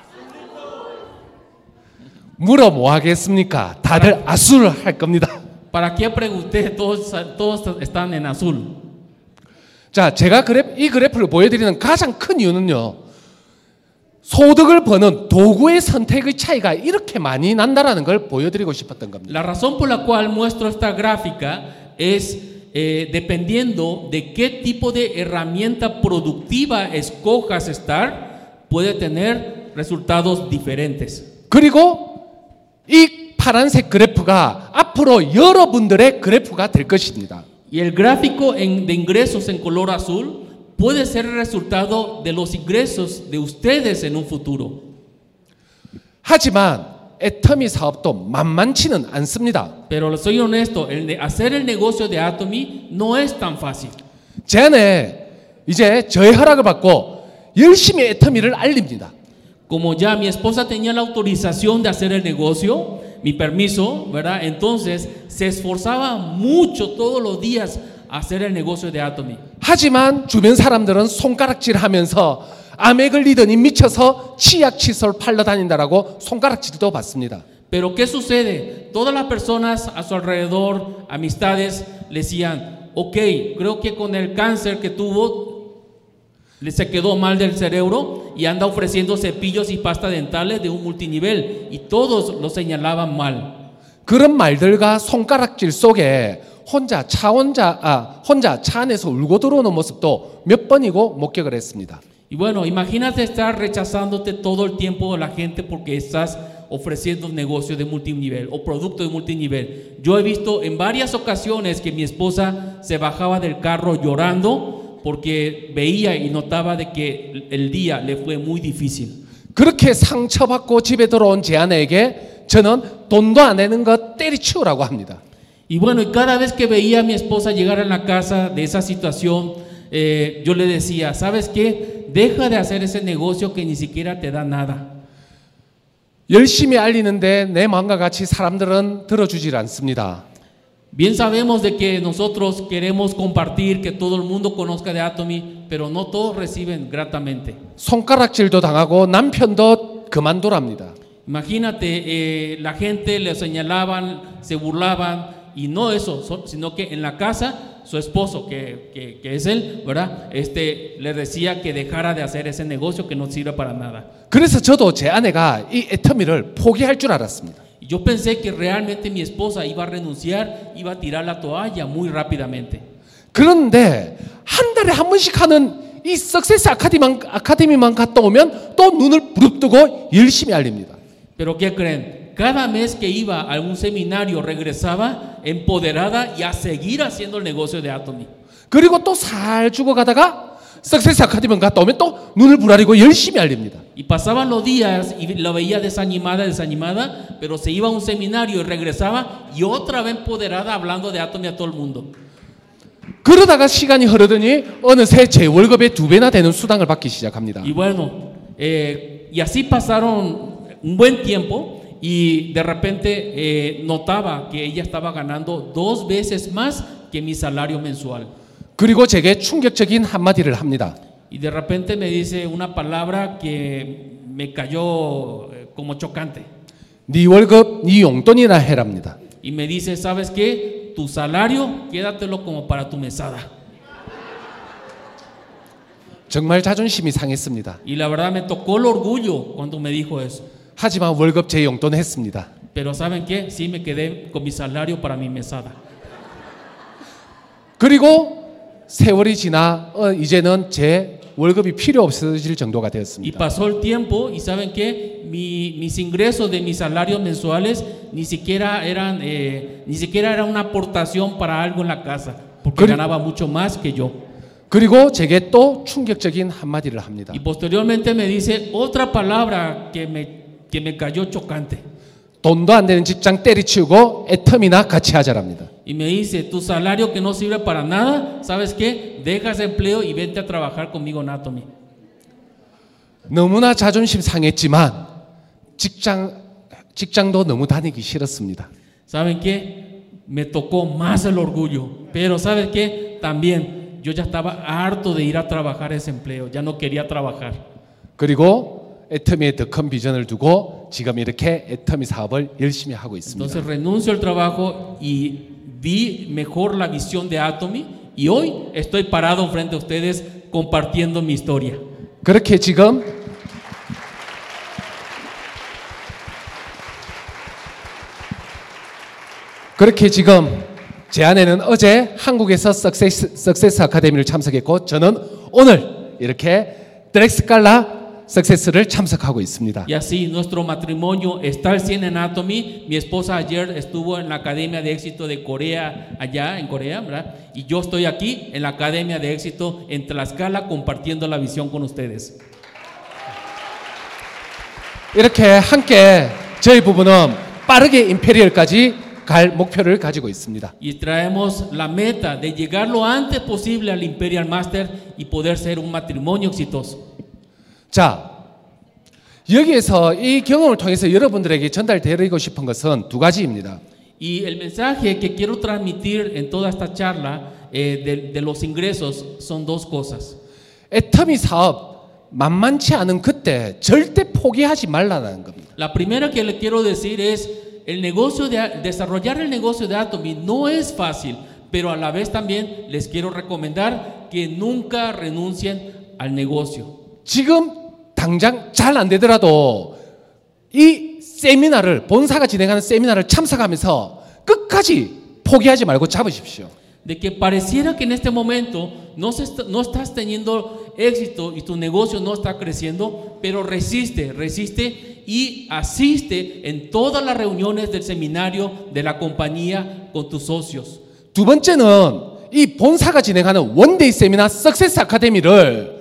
S1: 물어 뭐 하겠습니까? 다들 아수를 할 겁니다.
S2: ¿Para qué pregunté? Todos, todos están en azul.
S1: 자, 제가 그래프, 이 그래프를 보여드리는 가장 큰 이유는요, 소득을 버는 도구의 선택의 차이가 이렇게 많이 난다라는 걸 보여드리고 싶었던 겁니다.
S2: La razón por la cual muestro esta gráfica es eh, dependiendo de qué tipo de herramienta productiva escojas estar, puede tener resultados diferentes.
S1: 그리고 이 파란색 그래프가 앞으로 여러분들의 그래프가 될 것입니다.
S2: Y el gráfico en, de ingresos en color azul puede ser el resultado de los ingresos de ustedes en un futuro.
S1: 하지만 애터미 사업도 만만치는 않습니다.
S2: Pero soy honesto, el de hacer el negocio de Atomy no es tan fácil.
S1: 제 아내 이제 저의 허락을 받고 열심히 애터미를 알립니다.
S2: Como ya mi esposa tenía la autorización de hacer el negocio, mi permiso, ¿verdad? Entonces se esforzaba mucho todos los días a hacer el negocio de Atomy.
S1: 하지만 주변 사람들은 손가락질하면서 암에 걸리더니 미쳐서 치약 칫솔 팔러 다닌다라고 손가락질도 받습니다.
S2: Pero ¿qué sucede? Todas las personas a su alrededor, amistades, le decían, ok, creo que con el cáncer que tuvo le se quedó mal del cerebro y anda ofreciendo cepillos y pasta dentales de un multinivel y todos lo señalaban mal.
S1: 그런 말들과 손가락질 속에 혼자 차 혼자 아 혼자 차 안에서 울고 들어오는 모습도 몇 번이고 목격을 했습니다.
S2: Y bueno, imagínate estar rechazándote todo el tiempo a la gente porque estás ofreciendo negocios de multinivel o productos de multinivel. Yo he visto en varias ocasiones que mi esposa se bajaba del carro llorando porque veía y notaba de que el día le fue muy difícil.
S1: 그렇게 상처받고 집에 들어온 제 아내에게 저는 돈도 안 내는 거 때리치우라고 합니다.
S2: Y bueno, y cada vez que veía a mi esposa llegar a la casa de esa situación, eh, yo le decía, ¿sabes qué? Deja de hacer ese negocio que ni siquiera te da nada.
S1: 열심히 알리는데 내 마음과 같이 사람들은 들어주질 않습니다.
S2: Bien sabemos de que nosotros queremos compartir, que todo el mundo conozca de Atomy, pero no todos reciben gratamente.
S1: 손가락질도 당하고 남편도 그만두랍니다.
S2: Imagínate, eh, la gente le señalaban, se burlaban, y no eso, sino que en la casa su esposo, que, que, que es él, ¿verdad? Este, le decía que dejara de hacer ese negocio que no sirve para nada.
S1: 그래서 저도 제 아내가 이 애터미를 포기할 줄 알았습니다.
S2: Yo pensé que realmente mi esposa iba a renunciar, iba a tirar la toalla muy rápidamente.
S1: 그런데 한 달에 한 번씩 하는 이 석세스 아카데미만, 아카데미만 갔다 오면 또 눈을 부릅뜨고 열심히 알립니다.
S2: Pero ¿qué creen? Cada mes que iba a algún seminario regresaba empoderada y a seguir haciendo el negocio de Atomy.
S1: 그리고 또 살 죽어가다가 석세스 아카데미만 갔다 오면 또 눈을 부라리고 열심히 알립니다.
S2: Y pasaban los días y lo veía desanimada, desanimada, pero se iba a un seminario y regresaba y otra vez empoderada hablando de Atomy a todo el mundo.
S1: 그러다가 시간이 흐르더니 어느새 제 월급의 두 배나 되는 수당을 받기 시작합니다.
S2: Y bueno, eh, y así pasaron un buen tiempo y de repente eh, notaba que ella estaba ganando dos veces más que mi salario mensual.
S1: 그리고 제게 충격적인 한마디를 합니다.
S2: Y de repente me dice una palabra que me cayó eh, como chocante.
S1: 네 월급, 네 용돈이나 해랍니다.
S2: Y me dice, ¿sabes qué? Tu salario, quédatelo como para tu mesada.
S1: 정말 자존심이 상했습니다.
S2: Y la verdad me tocó el orgullo cuando me dijo eso.
S1: 하지만 월급 제 용돈 했습니다.
S2: Pero ¿saben qué? Sí me quedé con mi salario para mi mesada.
S1: 그리고 세월이 지나 어, 이제는 제 월급이 필요 없어질 정도가
S2: Y
S1: 되었습니다.
S2: pasó el tiempo y ¿saben qué? Mi, mis ingresos de mis salarios mensuales ni siquiera eran eh, ni siquiera era una aportación para algo en la casa, porque
S1: 그리-
S2: ganaba mucho más que yo.
S1: 그리고 제게 또 충격적인 한마디를 합니다.
S2: Y posteriormente me dice otra palabra que me que me cayó chocante.
S1: 돈도 안 되는 직장 때리치우고 애텀이나 같이 하자랍니다.
S2: Y me dice, tu salario que no sirve para nada, ¿sabes qué? Deja ese empleo y vente a trabajar conmigo en Atomy.
S1: 너무나 자존심 상했지만 직장 직장도 너무 다니기 싫었습니다.
S2: ¿Saben qué? Me tocó más el orgullo. Pero ¿sabes qué? También yo ya estaba harto de ir a trabajar ese empleo. Ya no quería trabajar.
S1: 그리고 애터미에 더 큰 비전을 두고 지금 이렇게 애터미 사업을 열심히 하고 있습니다.
S2: Entonces renuncio al trabajo y vi mejor la visión de Atomy. Y hoy estoy parado frente a ustedes compartiendo mi historia.
S1: 그렇게 지금 그렇게 지금 제 아내는 어제 한국에서 석세스, 석세스 아카데미를 참석했고 저는 오늘 이렇게 드렉스칼라 석세스를 참석하고 있습니다.
S2: Y así nuestro matrimonio está al cien en Atomy. Mi esposa ayer estuvo en la Academia de Éxito de Corea, allá en Corea, ¿verdad? Y yo estoy aquí en la Academia de Éxito en Tlaxcala compartiendo la visión con ustedes.
S1: 이렇게 함께 저희 부부는 빠르게 임페리얼까지 갈 목표를 가지고 있습니다.
S2: Y traemos la meta de llegar lo antes posible al Imperial Master y poder ser un matrimonio exitoso.
S1: 자, 여기에서 이 경험을 통해서 여러분들에게 전달드리고 싶은 것은 두 가지입니다.
S2: Y el mensaje que quiero transmitir en toda esta charla eh, de, de los ingresos son dos cosas.
S1: 애터미 사업 만만치 않은 그때 절대 포기하지 말라는 겁니다.
S2: La primera que le quiero decir es el negocio de desarrollar el negocio de Atomy no es fácil, pero a la vez también les quiero recomendar que nunca renuncien al negocio.
S1: 지금 당장 잘 안 되더라도 이 세미나를 본사가 진행하는 세미나를 참석하면서 끝까지 포기하지 말고 잡으십시오.
S2: De que pareciera que en este momento no, se está, no estás teniendo éxito y tu negocio no está creciendo, pero resiste, resiste y asiste en todas las reuniones del seminario de la compañía con tus socios.
S1: 두 번째는 이 본사가 진행하는 원데이 세미나 석세스 아카데미를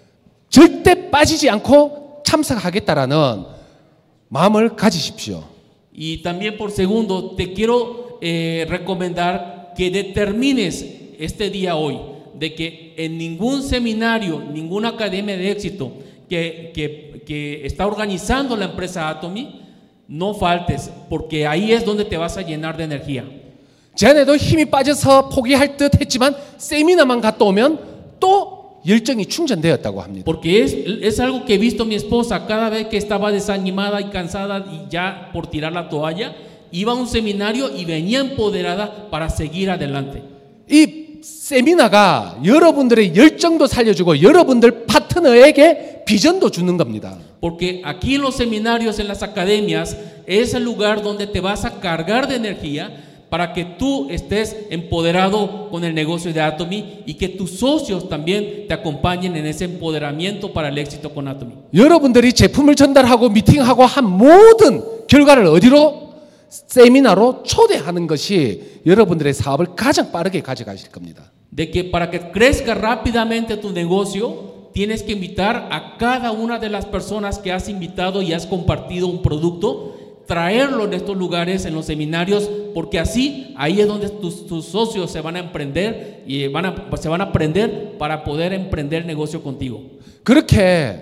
S1: 절대 빠지지 않고 참석하겠다라는 마음을 가지십시오.
S2: Y también por segundo, te quiero eh, recomendar que determines este día hoy de que en ningún seminario, ninguna academia de éxito que, que, que está organizando la empresa Atomy, no faltes, porque ahí es donde te vas a llenar de energía.
S1: 제 아내도 힘이 빠져서 포기할 듯 했지만 세미나만 갔다 오면 또 열정이 충전되었다고 합니다.
S2: Porque es, es algo que he visto mi esposa cada vez que estaba desanimada y cansada y ya por tirar la toalla, iba a un seminario y venía empoderada para seguir adelante.
S1: 이 세미나가 여러분들의 열정도 살려주고 여러분들 파트너에게 비전도 주는 겁니다.
S2: Porque aquí en los seminarios, en las academias, es el lugar donde te vas a cargar de energía para que tú estés empoderado con el negocio de Atomy y que tus socios también te acompañen en ese empoderamiento para el éxito con Atomy.
S1: 여러분들이 제품을 전달하고 미팅하고 한 모든 결과를 어디로? 세미나로 초대하는 것이 여러분들의 사업을 가장 빠르게 가져가실 겁니다.
S2: De que para que crezca rápidamente tu negocio, tienes que invitar a cada una de las personas que has invitado y has compartido un producto, traerlo en estos lugares, en los seminarios, porque así, ahí es donde tus, tus socios se van a emprender y van a, se van a aprender para poder emprender negocio contigo.
S1: 그렇게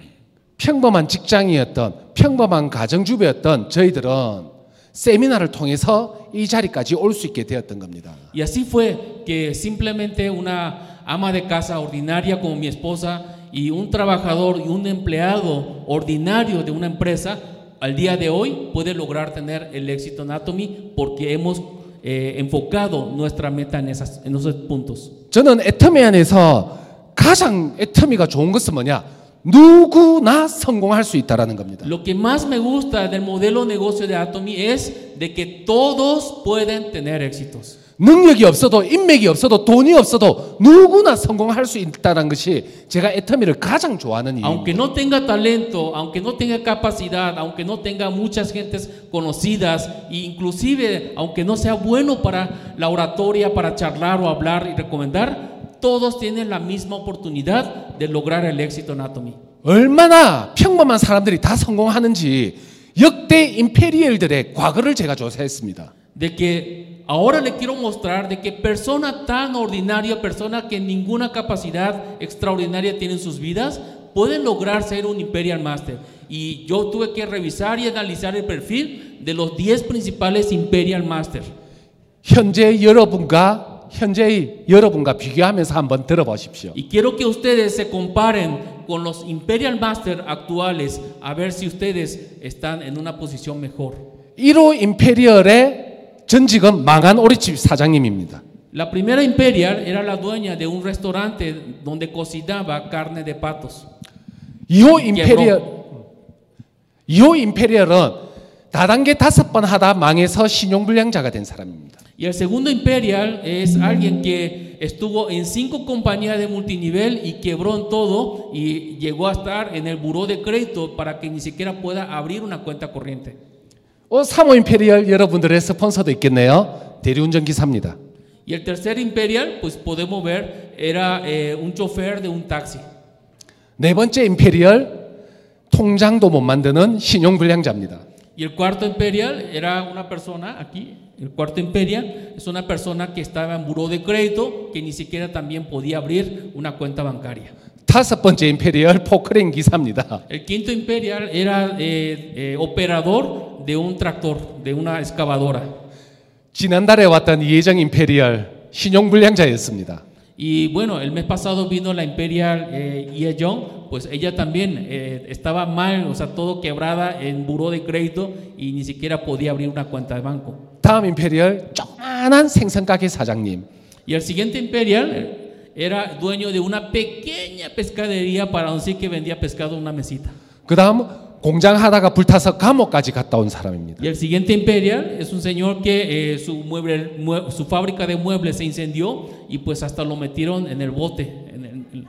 S1: 평범한 직장이었던 평범한 가정주부였던 저희들은 세미나를 통해서 이 자리까지 올 수 있게 되었던 겁니다.
S2: Y así fue que simplemente una ama de casa ordinaria como mi esposa y un trabajador y un empleado ordinario de una empresa al día de hoy puede lograr tener el éxito en Atomy porque hemos eh, enfocado nuestra meta en, esas, en esos puntos.
S1: 저는 애터미 안에서 가장 애터미가 좋은 것은 뭐냐? 누구나 성공할 수 있다라는 겁니다.
S2: Lo que más me gusta del modelo de negocio de Atomy es de que todos pueden tener éxitos.
S1: 능력이 없어도 인맥이 없어도 돈이 없어도 누구나 성공할 수 있다는 것이 제가 애터미를 가장 좋아하는
S2: Aunque
S1: 이유입니다.
S2: no tenga talento, aunque no tenga capacidad, aunque no tenga muchas gentes conocidas, e inclusive aunque no sea bueno para la oratoria, para charlar o hablar y recomendar, todos tienen la misma oportunidad de lograr el éxito en Atomy.
S1: 얼마나 평범한 사람들이 다 성공하는지 역대 임페리얼들의 과거를 제가 조사했습니다.
S2: De que ahora le quiero mostrar de que persona tan ordinaria, persona que ninguna capacidad extraordinaria tiene en sus vidas, pueden lograr ser un Imperial Master. Y yo tuve que revisar y analizar el perfil de los diez principales Imperial Master.
S1: 현재 여러분과 현재의 여러분과 비교하면서 한번 들어보십시오.
S2: Y quiero que ustedes se comparen con los Imperial Master actuales a ver si ustedes están en una posición mejor.
S1: 일 호 임페리얼의 전직은 망한 오리집 사장님입니다.
S2: La primera Imperial era la dueña de un restaurante donde cocinaba carne de patos.
S1: 이 호 임페리얼 이 호 임페리얼은 다단계 다섯 번 하다 망해서 신용불량자가 된 사람입니다.
S2: Y el segundo Imperial es alguien que estuvo en cinco compañías de multinivel y quebró en todo y llegó a estar en el buró de crédito para que ni siquiera pueda abrir una cuenta corriente.
S1: 어, 삼 호 임페리얼 여러분들의 스폰서도 있겠네요. 대리운전 기사입니다.
S2: Y el tercer Imperial, pues podemos ver, era eh, un chofer de un taxi.
S1: 네 번째 임페리얼 통장도 못 만드는 신용불량자입니다.
S2: Y el cuarto Imperial era una persona, aquí, el cuarto Imperial es una persona que estaba en buró de crédito, que ni siquiera también podía abrir una cuenta bancaria.
S1: 다섯 번째 임페리얼 포크레인 기사입니다.
S2: El quinto Imperial era eh, eh, operador de un tractor, de una excavadora.
S1: 지난달에 왔던 이혜정 임페리얼 신용불량자였습니다.
S2: Y bueno, el mes pasado vino la Imperial eh, Ye Young, pues ella también eh, estaba mal, o sea, todo quebrada en buró de crédito y ni siquiera podía abrir una cuenta de banco.
S1: 다음 임페리얼 조그만한 생선가게 사장님.
S2: Y el siguiente Imperial eh, era dueño de una pequeña pescadería para decir que vendía pescado en una mesita.
S1: 그 다음 공장 하다가 불타서 감옥까지 갔다 온 사람입니다.
S2: Y el siguiente Imperial es un señor que eh, su, mueble, mue, su fábrica de muebles se incendió y pues hasta lo metieron en el bote. En el, en...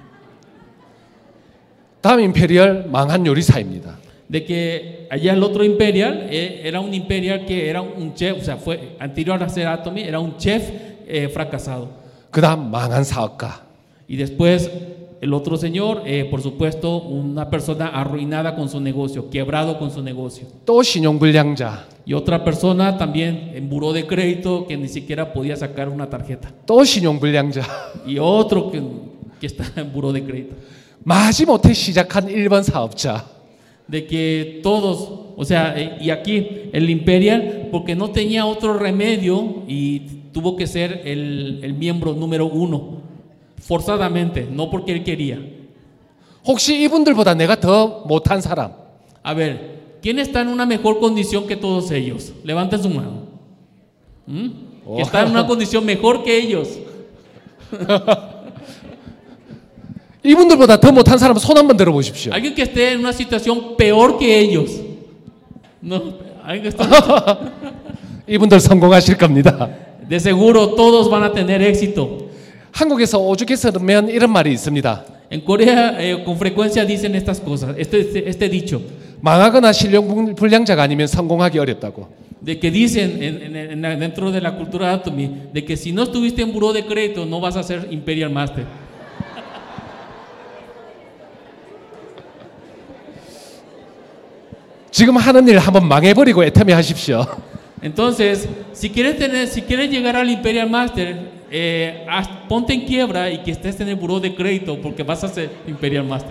S1: 다음 임페리얼 망한 요리사입니다.
S2: De que allá el otro Imperial eh, era un Imperial que era un chef, o sea, fue anterior a ser Atomy, era un chef eh, fracasado.
S1: 그 다음 망한 사업가.
S2: Y después el otro señor, eh, por supuesto, una persona arruinada con su negocio, quebrado con su negocio.
S1: 또 신용불량자.
S2: Y otra persona también en buró de crédito que ni siquiera podía sacar una tarjeta.
S1: 또 신용불량자.
S2: Y otro que, que está en buró de crédito.
S1: 마지못해 시작한 일 번 사업자.
S2: De que todos, o sea, eh, y aquí el Imperial, porque no tenía otro remedio y tuvo que ser el, el miembro número uno. Forzadamente, no porque él quería.
S1: 혹시 이분들보다 내가 더 못한 사람?
S2: A ver, ¿quién está en una mejor condición que todos ellos? Levanten su mano. ¿Mm?
S1: Oh.
S2: Que está en una condición mejor que ellos.
S1: 이분들보다 더 못한 사람 손 한번 들어보십시오.
S2: Alguien que esté en una situación peor que ellos. No, alguien que está...
S1: 이분들 성공하실 겁니다.
S2: De seguro todos van a tener éxito.
S1: 한국에서 오죽했으면 이런 말이 있습니다.
S2: En Corea eh, con frecuencia dicen estas cosas, este, este, este dicho.
S1: 망하거나 신용불량자가 아니면 성공하기 어렵다고.
S2: De que dicen en, en, en, dentro de la cultura de Atomy, de que si no estuviste en buró de crédito no vas a ser Imperial Master.
S1: 지금 하는 일 한번 망해버리고 애터미 하십시오.
S2: Entonces, si quieres tener, si quieres llegar al Imperial Master, eh, haz, ponte en quiebra y que estés en el buró de crédito porque vas a ser Imperial Master.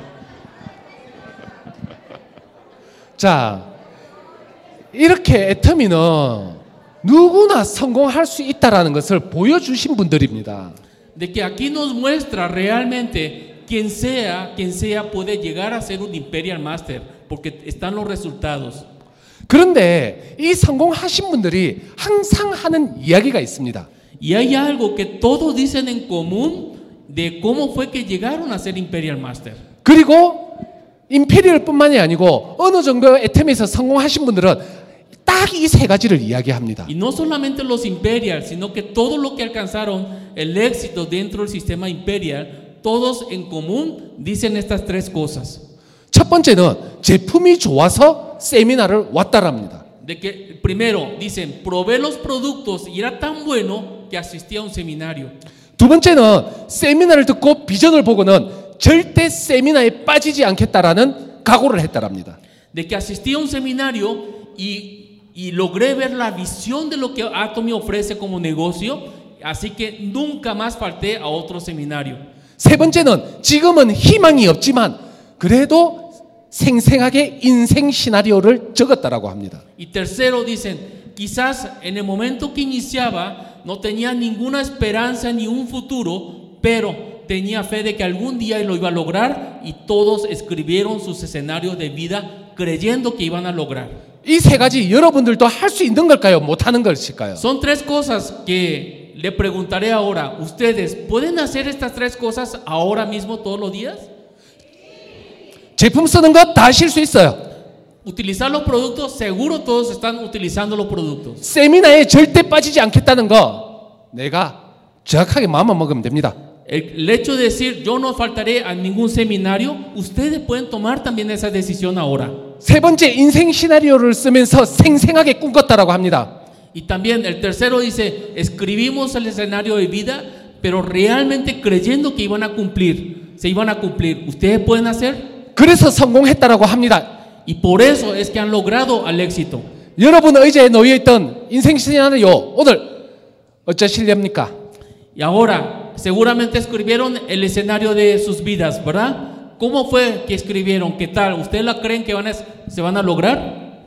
S1: 자, 이렇게 애터미는 누구나 성공할 수 있다라는 것을 보여주신 분들입니다.
S2: De que aquí nos muestra realmente quien sea, quien sea puede llegar a ser un Imperial Master porque están los resultados.
S1: 그런데 이 성공하신 분들이 항상 하는 이야기가 있습니다.
S2: Y hay algo que todos dicen en común de cómo fue que llegaron a ser Imperial Master.
S1: 그리고 임페리얼뿐만이 아니고 어느 정도 애템에서 성공하신 분들은 딱 이 세 가지를 이야기합니다.
S2: Y no solamente los Imperial, sino que todos los que alcanzaron el éxito dentro del sistema Imperial, todos en común dicen estas tres cosas.
S1: 첫 번째는 제품이 좋아서 세미나를 왔다랍니다.
S2: De que primero dicen, probé los productos y era tan bueno que asistí a un seminario.
S1: 두 번째는 세미나를 듣고 비전을 보고는 절대 세미나에 빠지지 않겠다라는 각오를 했다랍니다.
S2: De que asistí a un seminario y, y logré ver la visión de lo que Atomy ofrece como negocio, así que nunca más falté a otro seminario.
S1: 세 번째는 지금은 희망이 없지만 그래도 생생하게 인생 시나리오를 적었다라고 합니다.
S2: Y tercero dicen, quizás en el momento que iniciaba no tenía ninguna esperanza ni un futuro, pero tenía fe de que algún día lo iba a lograr y todos escribieron sus escenarios de vida creyendo que iban a lograr.
S1: 이 세 가지 여러분들도 할 수 있는 걸까요? 못하는 것일까요?
S2: Son tres cosas que le preguntaré ahora. ¿Ustedes pueden hacer estas tres cosas ahora mismo todos los días?
S1: 제품 쓰는 거 다 하실 수 있어요.
S2: Utilizar los productos, seguro todos están utilizando los productos.
S1: 세미나에 절대 빠지지 않겠다는 거 내가 정확하게 마음만 먹으면 됩니다.
S2: El hecho de decir yo no faltaré a ningún seminario, ustedes pueden tomar también esa decisión ahora.
S1: 세 번째 인생 시나리오를 쓰면서 생생하게 꿈꿨다라고 합니다.
S2: Y también el tercero dice, escribimos el escenario de vida, pero realmente creyendo que iban a cumplir, se iban a cumplir. ¿Ustedes pueden hacer?
S1: 그래서 성공했다라고 합니다.
S2: Y por eso es que han logrado el éxito.
S1: 여러분 의자에 놓여 있던 인생 시나리오 오늘 어쩌실렵니까?
S2: Y ahora, seguramente escribieron el escenario de sus vidas, ¿verdad? ¿Cómo fue que escribieron? ¿Qué tal? ¿Ustedes la creen que van a, se van a lograr?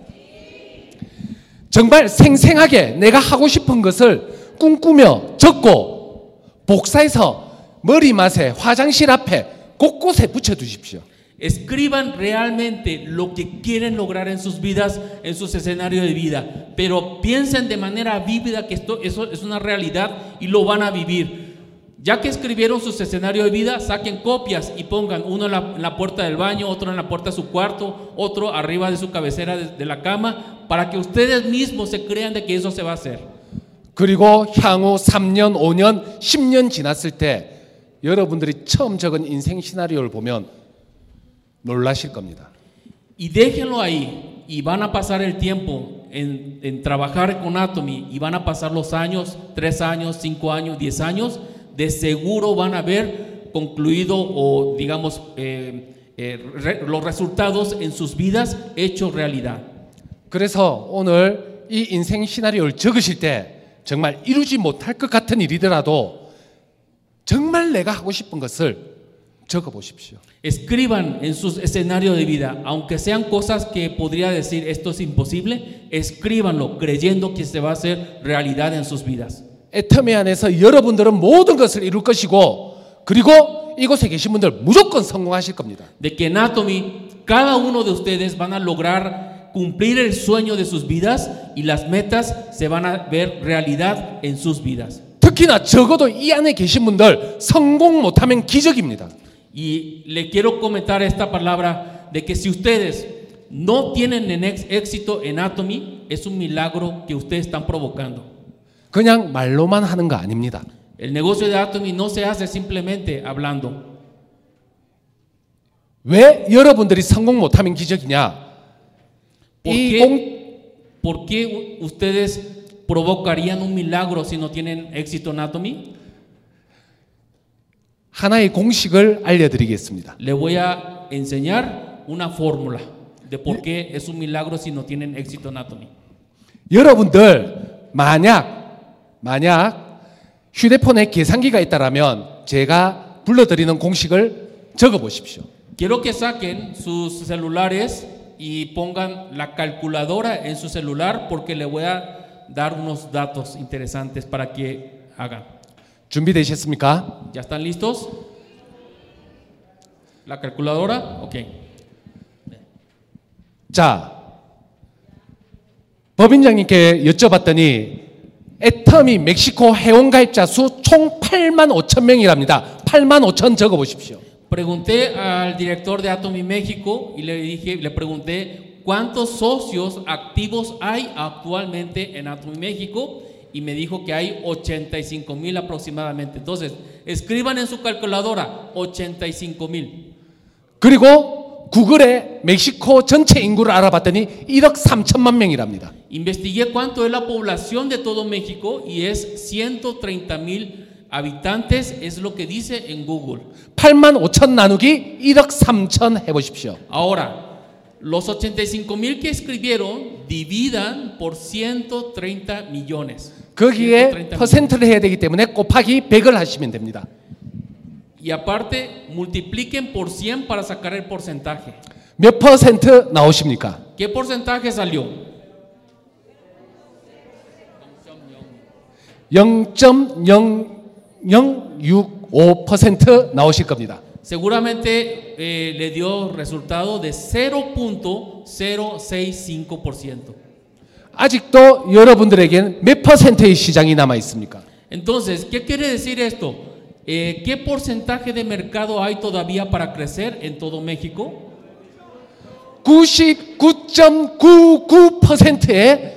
S1: 정말 생생하게 내가 하고 싶은 것을 꿈꾸며 적고 복사해서 머리맡에 화장실 앞에 곳곳에 붙여두십시오.
S2: Escriban realmente lo que quieren lograr en sus vidas, en sus escenarios de vida, pero piensen de manera vívida que esto eso es una realidad y lo van a vivir. Ya que escribieron sus escenarios de vida, saquen copias y pongan uno en la, en la puerta del baño, otro en la puerta de su cuarto, otro arriba de su cabecera de, de la cama, para que ustedes mismos se crean de que eso se va a hacer.
S1: 그리고 향후 삼 년, 오 년, 십 년 지났을 때 여러분들이 처음 적은 인생 시나리오를 보면 놀라실 겁니다.
S2: Y déjenlo ahí y van a pasar el tiempo en, en trabajar con Atomy y van a pasar los años, tres años, cinco años, diez años, de seguro van a haber concluido o digamos eh, eh, re, los resultados en sus vidas hechos realidad.
S1: 그래서 오늘 이 인생 시나리오를 적으실 때 정말 이루지 못할 것 같은 일이더라도 정말 내가 하고 싶은 것을 적어 보십시오.
S2: Escriban en sus escenarios de vida, aunque sean cosas que podría decir esto es imposible, escríbanlo creyendo que se va a hacer realidad en sus vidas.
S1: 애터미 안에서 여러분들은 모든 것을 이룰 것이고 그리고 이곳에 계신 분들 무조건 성공하실 겁니다.
S2: De que en Atomy cada uno de ustedes van a lograr cumplir el sueño de sus vidas y las metas se van a ver realidad en sus vidas.
S1: 특히나 적어도 이 안에 계신 분들 성공 못하면 기적입니다.
S2: Y le quiero comentar esta palabra de que si ustedes no tienen en ex- éxito en Atomy, es un milagro que ustedes están provocando.
S1: 그냥 말로만 하는 거 아닙니다.
S2: El negocio de Atomy no se hace simplemente hablando.
S1: 왜 여러분들이 성공 못하면 기적이냐?
S2: ¿Por
S1: 이
S2: qué,
S1: 공,
S2: ¿Por qué ustedes provocarían un milagro si no tienen éxito en Atomy?
S1: 하나의 공식을 알려드리겠습니다.
S2: Le voy a enseñar una fórmula de por qué es un milagro si no tienen éxito en Atomy.
S1: 여러분들 만약 만약 휴대폰에 계산기가 있다라면 제가 불러드리는 공식을 적어 보십시오.
S2: Quiero que saquen sus celulares y pongan la calculadora en su celular porque le voy a dar unos datos interesantes para que hagan.
S1: 준비되셨습니까?
S2: ¿Ya están listos? ¿La calculadora? Ok.
S1: 자, 법인장님께 여쭤봤더니 애터미 멕시코 회원가입자 수 총 팔만 오천 명이랍니다. 팔만 오천 적어 보십시오.
S2: Pregunté al director de Atomy México y le dije, le pregunté cuántos socios activos hay actualmente en Atomy México y me dijo que hay ochenta y cinco mil aproximadamente. Entonces, escriban en su calculadora ochenta y cinco mil.
S1: 그리고 구글에 멕시코 전체 인구를 알아봤더니 일억 삼천만 명이랍니다.
S2: Investigué cuánto es la población de todo México y es ciento treinta mil habitantes, es lo que dice en Google.
S1: 팔만 오천 나누기 일억 삼천 해보십시오.
S2: Ahora, los ochenta y cinco mil que escribieron dividan por ciento treinta millones.
S1: 거기에 퍼센트를 해야 되기 때문에 곱하기 백을 하시면 됩니다.
S2: Y aparte, multipliquen por cien para sacar el porcentaje.
S1: 몇 퍼센트 나오십니까?
S2: ¿Qué porcentaje salió?
S1: 영 점 영영육오 퍼센트 나오실 겁니다.
S2: Seguramente eh, le dio resultado de cero punto cero seis cinco por ciento.
S1: 아직도 여러분들에게는 몇 퍼센트의 시장이 남아 있습니까?
S2: Entonces, ¿qué quiere decir esto? Eh, ¿Qué porcentaje de mercado hay todavía para crecer en todo México?
S1: 구십구 점 구구 퍼센트의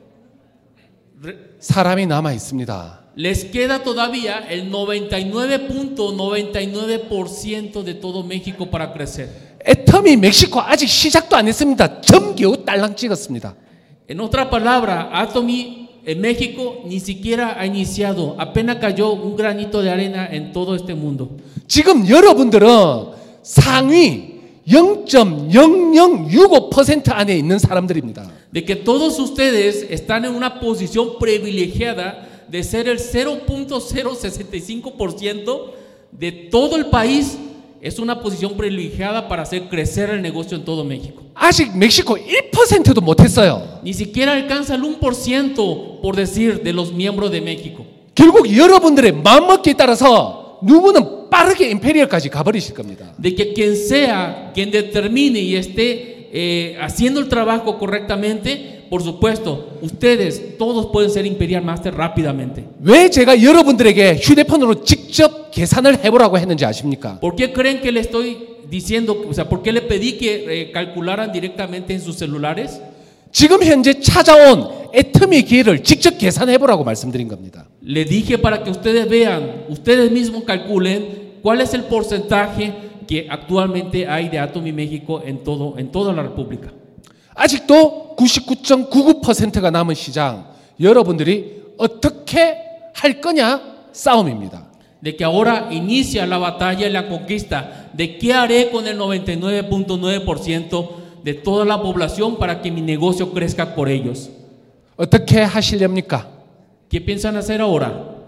S1: 사람이 남아 있습니다.
S2: Les queda todavía el noventa y nueve punto noventa y nueve por ciento de todo México para crecer.
S1: 애터미 멕시코 아직 시작도 안 했습니다. 점기후 딸랑 찍었습니다.
S2: En otra palabra, Atomy en México ni siquiera ha iniciado, apenas cayó un granito de arena en todo este mundo.
S1: 지금 여러분들은 상위 영 점 영영육오 퍼센트 안에 있는 사람들입니다.
S2: De que todos ustedes están en una posición privilegiada de ser el cero punto cero sesenta y cinco por ciento de todo el país. Es una posición privilegiada para hacer crecer el negocio en todo México.
S1: 아직 멕시코 일 퍼센트도 못했어요.
S2: Ni siquiera alcanza el uno por ciento, por decir, de los miembros de México.
S1: 결국 여러분들의 마음먹기에 따라서 누구는 빠르게 임페리얼까지 가버리실 겁니다.
S2: De que quien sea, quien determine y esté eh, haciendo el trabajo correctamente, por supuesto, ustedes todos pueden ser Imperial Master rápidamente.
S1: 왜 제가 여러분들에게 휴대폰으로 직접 계산을 해보라고 했는지 아십니까?
S2: ¿Por qué creen que le estoy diciendo, o sea, por qué le pedí que eh, calcularan directamente en sus celulares?
S1: 지금 현재 찾아온 애터미 기회를 직접 계산해보라고 말씀드린 겁니다.
S2: Le dije para que ustedes vean, ustedes mismos calculen cuál es el porcentaje que actualmente hay de Atomy México en todo, en toda la República.
S1: 아직도 구십구 점 구구 퍼센트가 남은 시장, 여러분들이 어떻게 할 거냐 싸움입니다.
S2: De que ahora inicia la batalla y la conquista de qué haré con el noventa y nueve punto nueve por ciento de toda la población para que mi negocio crezca por ellos.
S1: 어떻게 하시렵니까?
S2: ¿Qué piensan hacer ahora?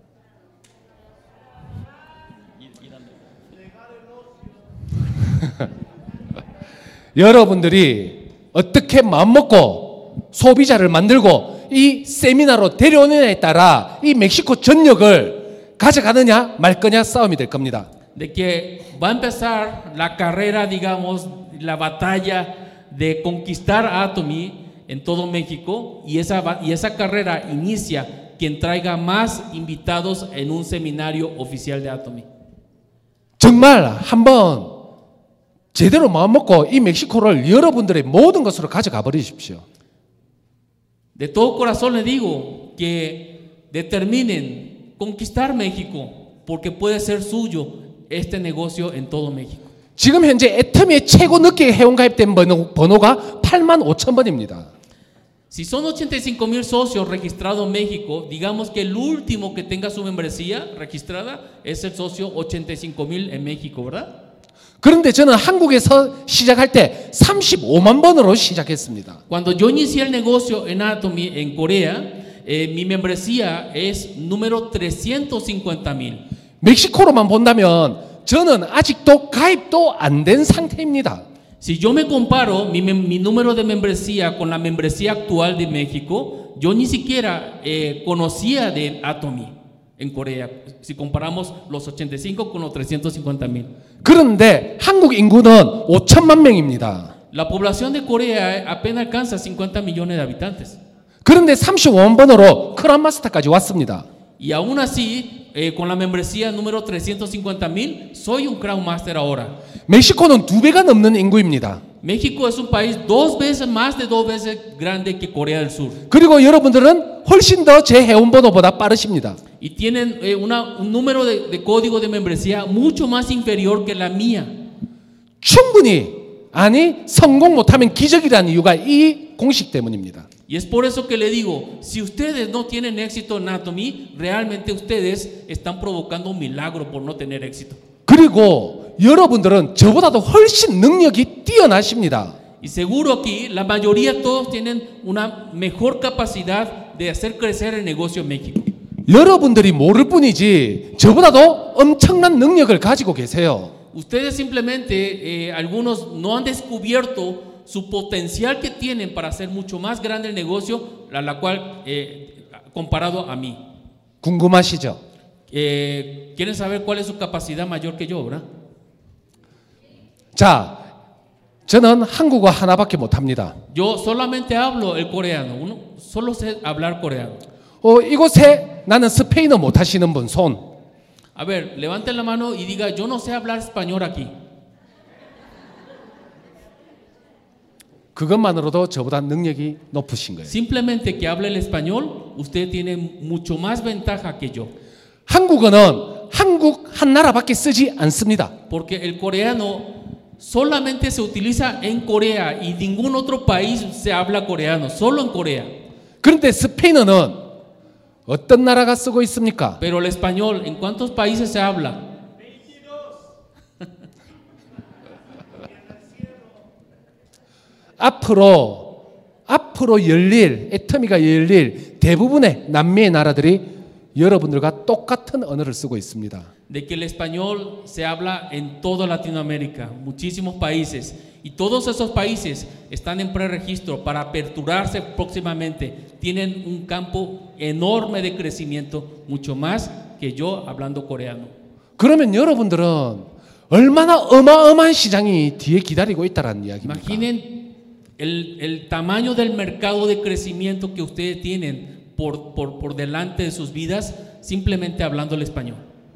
S1: 여러분들이 어떻게 마음먹고 소비자를 만들고 이 세미나로 데려오느냐에 따라 이 멕시코 전역을 가져가느냐 말 거냐 싸움이 될 겁니다.
S2: De que va a empezar la carrera, digamos, la batalla de conquistar Atomy en todo México y esa, y esa carrera inicia quien traiga más invitados en un seminario oficial de Atomy.
S1: 정말 한번 제대로 마음먹고 이 멕시코를 여러분들의 모든 것으로 가져가 버리십시오.
S2: De todo corazón le digo que determinen conquistar México porque puede ser suyo este negocio en todo México.
S1: 지금 현재 애터미의 최고 늦게 회원가입된 번호, 번호가 팔만 오천 번입니다.
S2: Si son ochenta y cinco mil socios registrados en México, digamos que el último que tenga su membresía registrada es el socio ochenta y cinco mil en México, ¿verdad?
S1: 그런데 저는 한국에서 시작할 때 삼십오만 번으로 시작했습니다.
S2: Cuando yo inicié el negocio en Atomy en Corea, eh, mi membresía es número trescientos cincuenta mil.
S1: 멕시코로만 본다면 저는 아직도 가입도 안 된 상태입니다.
S2: Si yo me comparo mi, mi número de membresía con la membresía actual de México, yo ni siquiera eh, conocía de Atomy en Corea. Si comparamos los ochenta y cinco con los trescientos cincuenta mil.
S1: 그런데 한국 인구는 오천만 명입니다.
S2: La población de Corea apenas alcanza cincuenta millones de habitantes.
S1: 그런데 삼십오만 번으로 크라운 마스터까지 왔습니다.
S2: Y aún así eh, con la membresía número trescientos cincuenta mil, soy un Crown Master ahora.
S1: 멕시코는 두 배가 넘는 인구입니다.
S2: México es un país dos veces más de dos veces grande que Corea del Sur.
S1: 그리고 여러분들은 훨씬 더 제 회원번호보다 빠르십니다.
S2: Y tienen eh, una, un número de, de código de membresía mucho más inferior que la mía.
S1: 충분히 아니 성공 못하면 기적이라는 이유가 이 공식 때문입니다.
S2: Y es por eso que le digo, si ustedes no tienen éxito en Atomy, realmente ustedes están provocando un milagro por no tener éxito.
S1: 그리고 여러분들은 저보다도 훨씬 능력이 뛰어나십니다.
S2: Y seguro aquí la mayoría todos tienen una mejor capacidad de hacer crecer el negocio en México.
S1: 여러분들이 모를 뿐이지 저보다도 엄청난 능력을 가지고 계세요.
S2: Ustedes simplemente, eh, algunos no han descubierto su potencial que tienen para hacer mucho más grande el negocio, a la cual, eh, comparado a mí.
S1: 궁금하시죠?
S2: Eh, ¿Quieren saber cuál es su capacidad mayor que yo, verdad?
S1: 자, 저는 한국어 하나밖에 못합니다.
S2: Yo solamente hablo el coreano, uno, solo sé hablar coreano.
S1: 어, 이곳에 나는 스페인어 못하시는 분 손.
S2: A ver, levanten la mano y diga, yo no sé hablar español aquí.
S1: 그것만으로도 저보다 능력이 높으신 거예요.
S2: Simplemente que hable el español, usted tiene mucho más ventaja que yo.
S1: 한국어는 한국 한 나라밖에 쓰지 않습니다.
S2: Porque el coreano solamente se utiliza en Corea y ningún otro país se habla coreano, solo en Corea.
S1: 그런데 스페인어는 어떤 나라가 쓰고 있습니까?
S2: Pero el español, ¿en cuántos países se habla?
S1: 앞으로 앞으로 열릴 애터미가 열릴 대부분의 남미의 나라들이 여러분들과 똑같은 언어를 쓰고 있습니다.
S2: De que el español se habla en toda Latinoamérica, muchísimos países, y todos esos países están en preregistro para aperturarse próximamente. Tienen un campo enorme de crecimiento, mucho más que yo hablando coreano.
S1: 그러면 여러분들은 얼마나 어마어마한 시장이 뒤에 기다리고 있다라는 이야기입니다.
S2: Imaginen el, el tamaño del mercado de crecimiento que ustedes tienen por, por, por delante de sus vidas, simplemente hablando el español.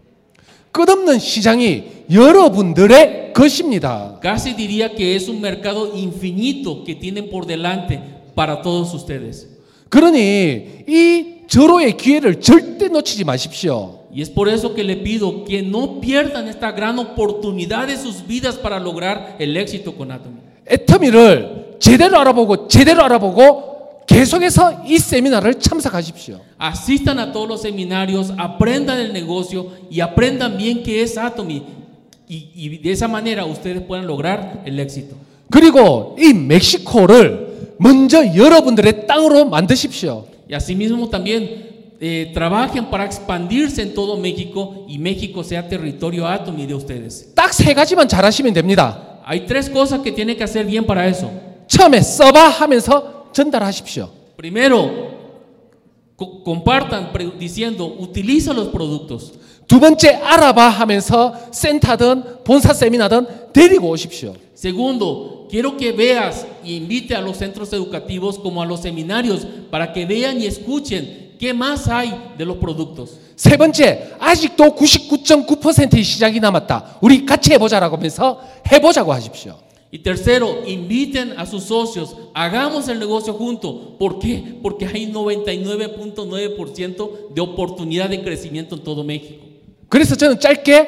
S1: 끝없는 시장이 여러분들의 것입니다.
S2: Casi diría que es un mercado infinito que tienen por delante para todos ustedes.
S1: 그러니 이 절호의 기회를 절대 놓치지 마십시오.
S2: Y es por eso que le pido que no pierdan esta gran oportunidad de sus vidas para lograr el éxito con Atomy.
S1: 애터미를 제대로 알아보고 제대로 알아보고 계속해서 이 세미나를 참석하십시오.
S2: Asistan a todos los seminarios, aprendan el negocio y aprendan bien qué es Atomy. Y, y de esa manera ustedes puedan lograr el éxito.
S1: 그리고 이 멕시코를 먼저 여러분들의 땅으로 만드십시오.
S2: Y asimismo también eh, trabajen para expandirse en todo México y México sea territorio Atomy de ustedes.
S1: 딱 세 가지만 잘하시면 됩니다.
S2: Hay tres cosas que tienen que hacer bien para eso.
S1: 처음에 써봐 하면서 전달하십시오.
S2: Primero, co- compartan pre- diciendo, utiliza los productos.
S1: 두 번째 알아봐 하면서 센터든 본사 세미나든 데리고 오십시오.
S2: Segundo, quiero que veas y invite a los centros educativos como a los seminarios para que vean y escuchen qué más hay de los productos.
S1: 세 번째, 아직도 구십구 점 구 퍼센트의 시장이 남았다. 우리 같이 해보자라고 하면서 해보자고 하십시오.
S2: Y tercero, inviten a sus socios, hagamos el negocio juntos. ¿Por qué? Porque hay noventa y nueve punto nueve por ciento de oportunidad de crecimiento en todo México.
S1: 그래서 저는 짧게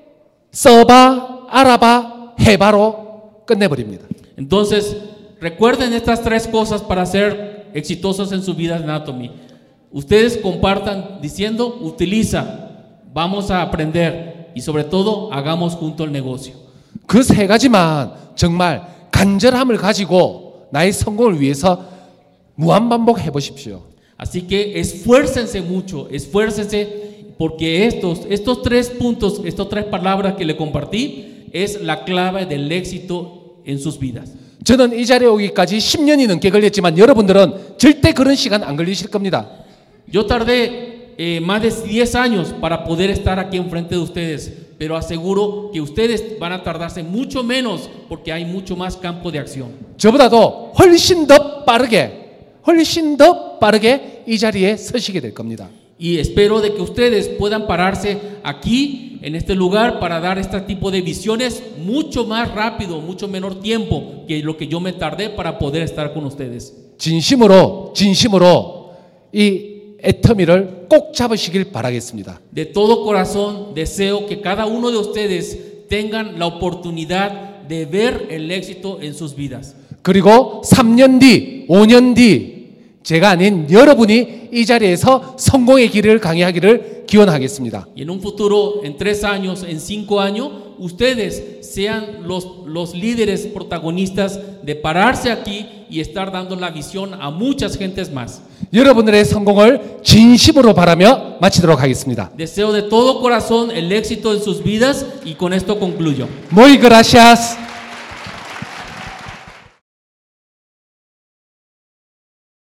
S1: 써봐, 알아봐, 해봐로 끝내버립니다.
S2: Entonces, recuerden estas tres cosas para ser exitosos en su vida en Atomy. Ustedes compartan diciendo, utiliza, vamos a aprender y sobre todo, hagamos junto el negocio.
S1: 그 세 가지만 정말 간절함을 가지고 나의 성공을 위해서 무한반복 해보십시오.
S2: Así que esfuércense mucho, esfuércense porque estos, estos tres puntos, estas tres palabras que le compartí es la clave del éxito en sus vidas.
S1: 저는 이 자리에 오기까지 십 년이 넘게 걸렸지만 여러분들은 절대 그런 시간 안 걸리실 겁니다.
S2: Yo tardé eh, más de diez años para poder estar aquí enfrente de ustedes, pero aseguro que ustedes van a tardarse mucho menos porque hay mucho más campo de acción.
S1: 저보다도 훨씬 더 빠르게, 훨씬 더 빠르게 이 자리에 서시게 될 겁니다.
S2: Y espero de que ustedes puedan pararse aquí, en este lugar, para dar este tipo de visiones mucho más rápido, mucho menor tiempo que lo que yo me tardé para poder estar con ustedes.
S1: 진심으로 진심으로 이 애터미를 꼭 잡으시길 바라겠습니다.
S2: De todo corazón deseo que cada uno de ustedes tengan la oportunidad de ver el éxito en sus vidas.
S1: 그리고 삼 년 뒤, 오 년 뒤 제가 아닌 여러분이 이 자리에서 성공의 길을 강의하기를 기원하겠습니다.
S2: Y en un futuro, en tres años, en cinco años, ustedes sean los, los líderes protagonistas de pararse aquí y estar dando la visión a muchas gentes más.
S1: 여러분들의 성공을 진심으로 바라며 마치도록 하겠습니다.
S2: Deseo de todo corazón el éxito en sus vidas y con esto concluyo.
S1: Muy gracias.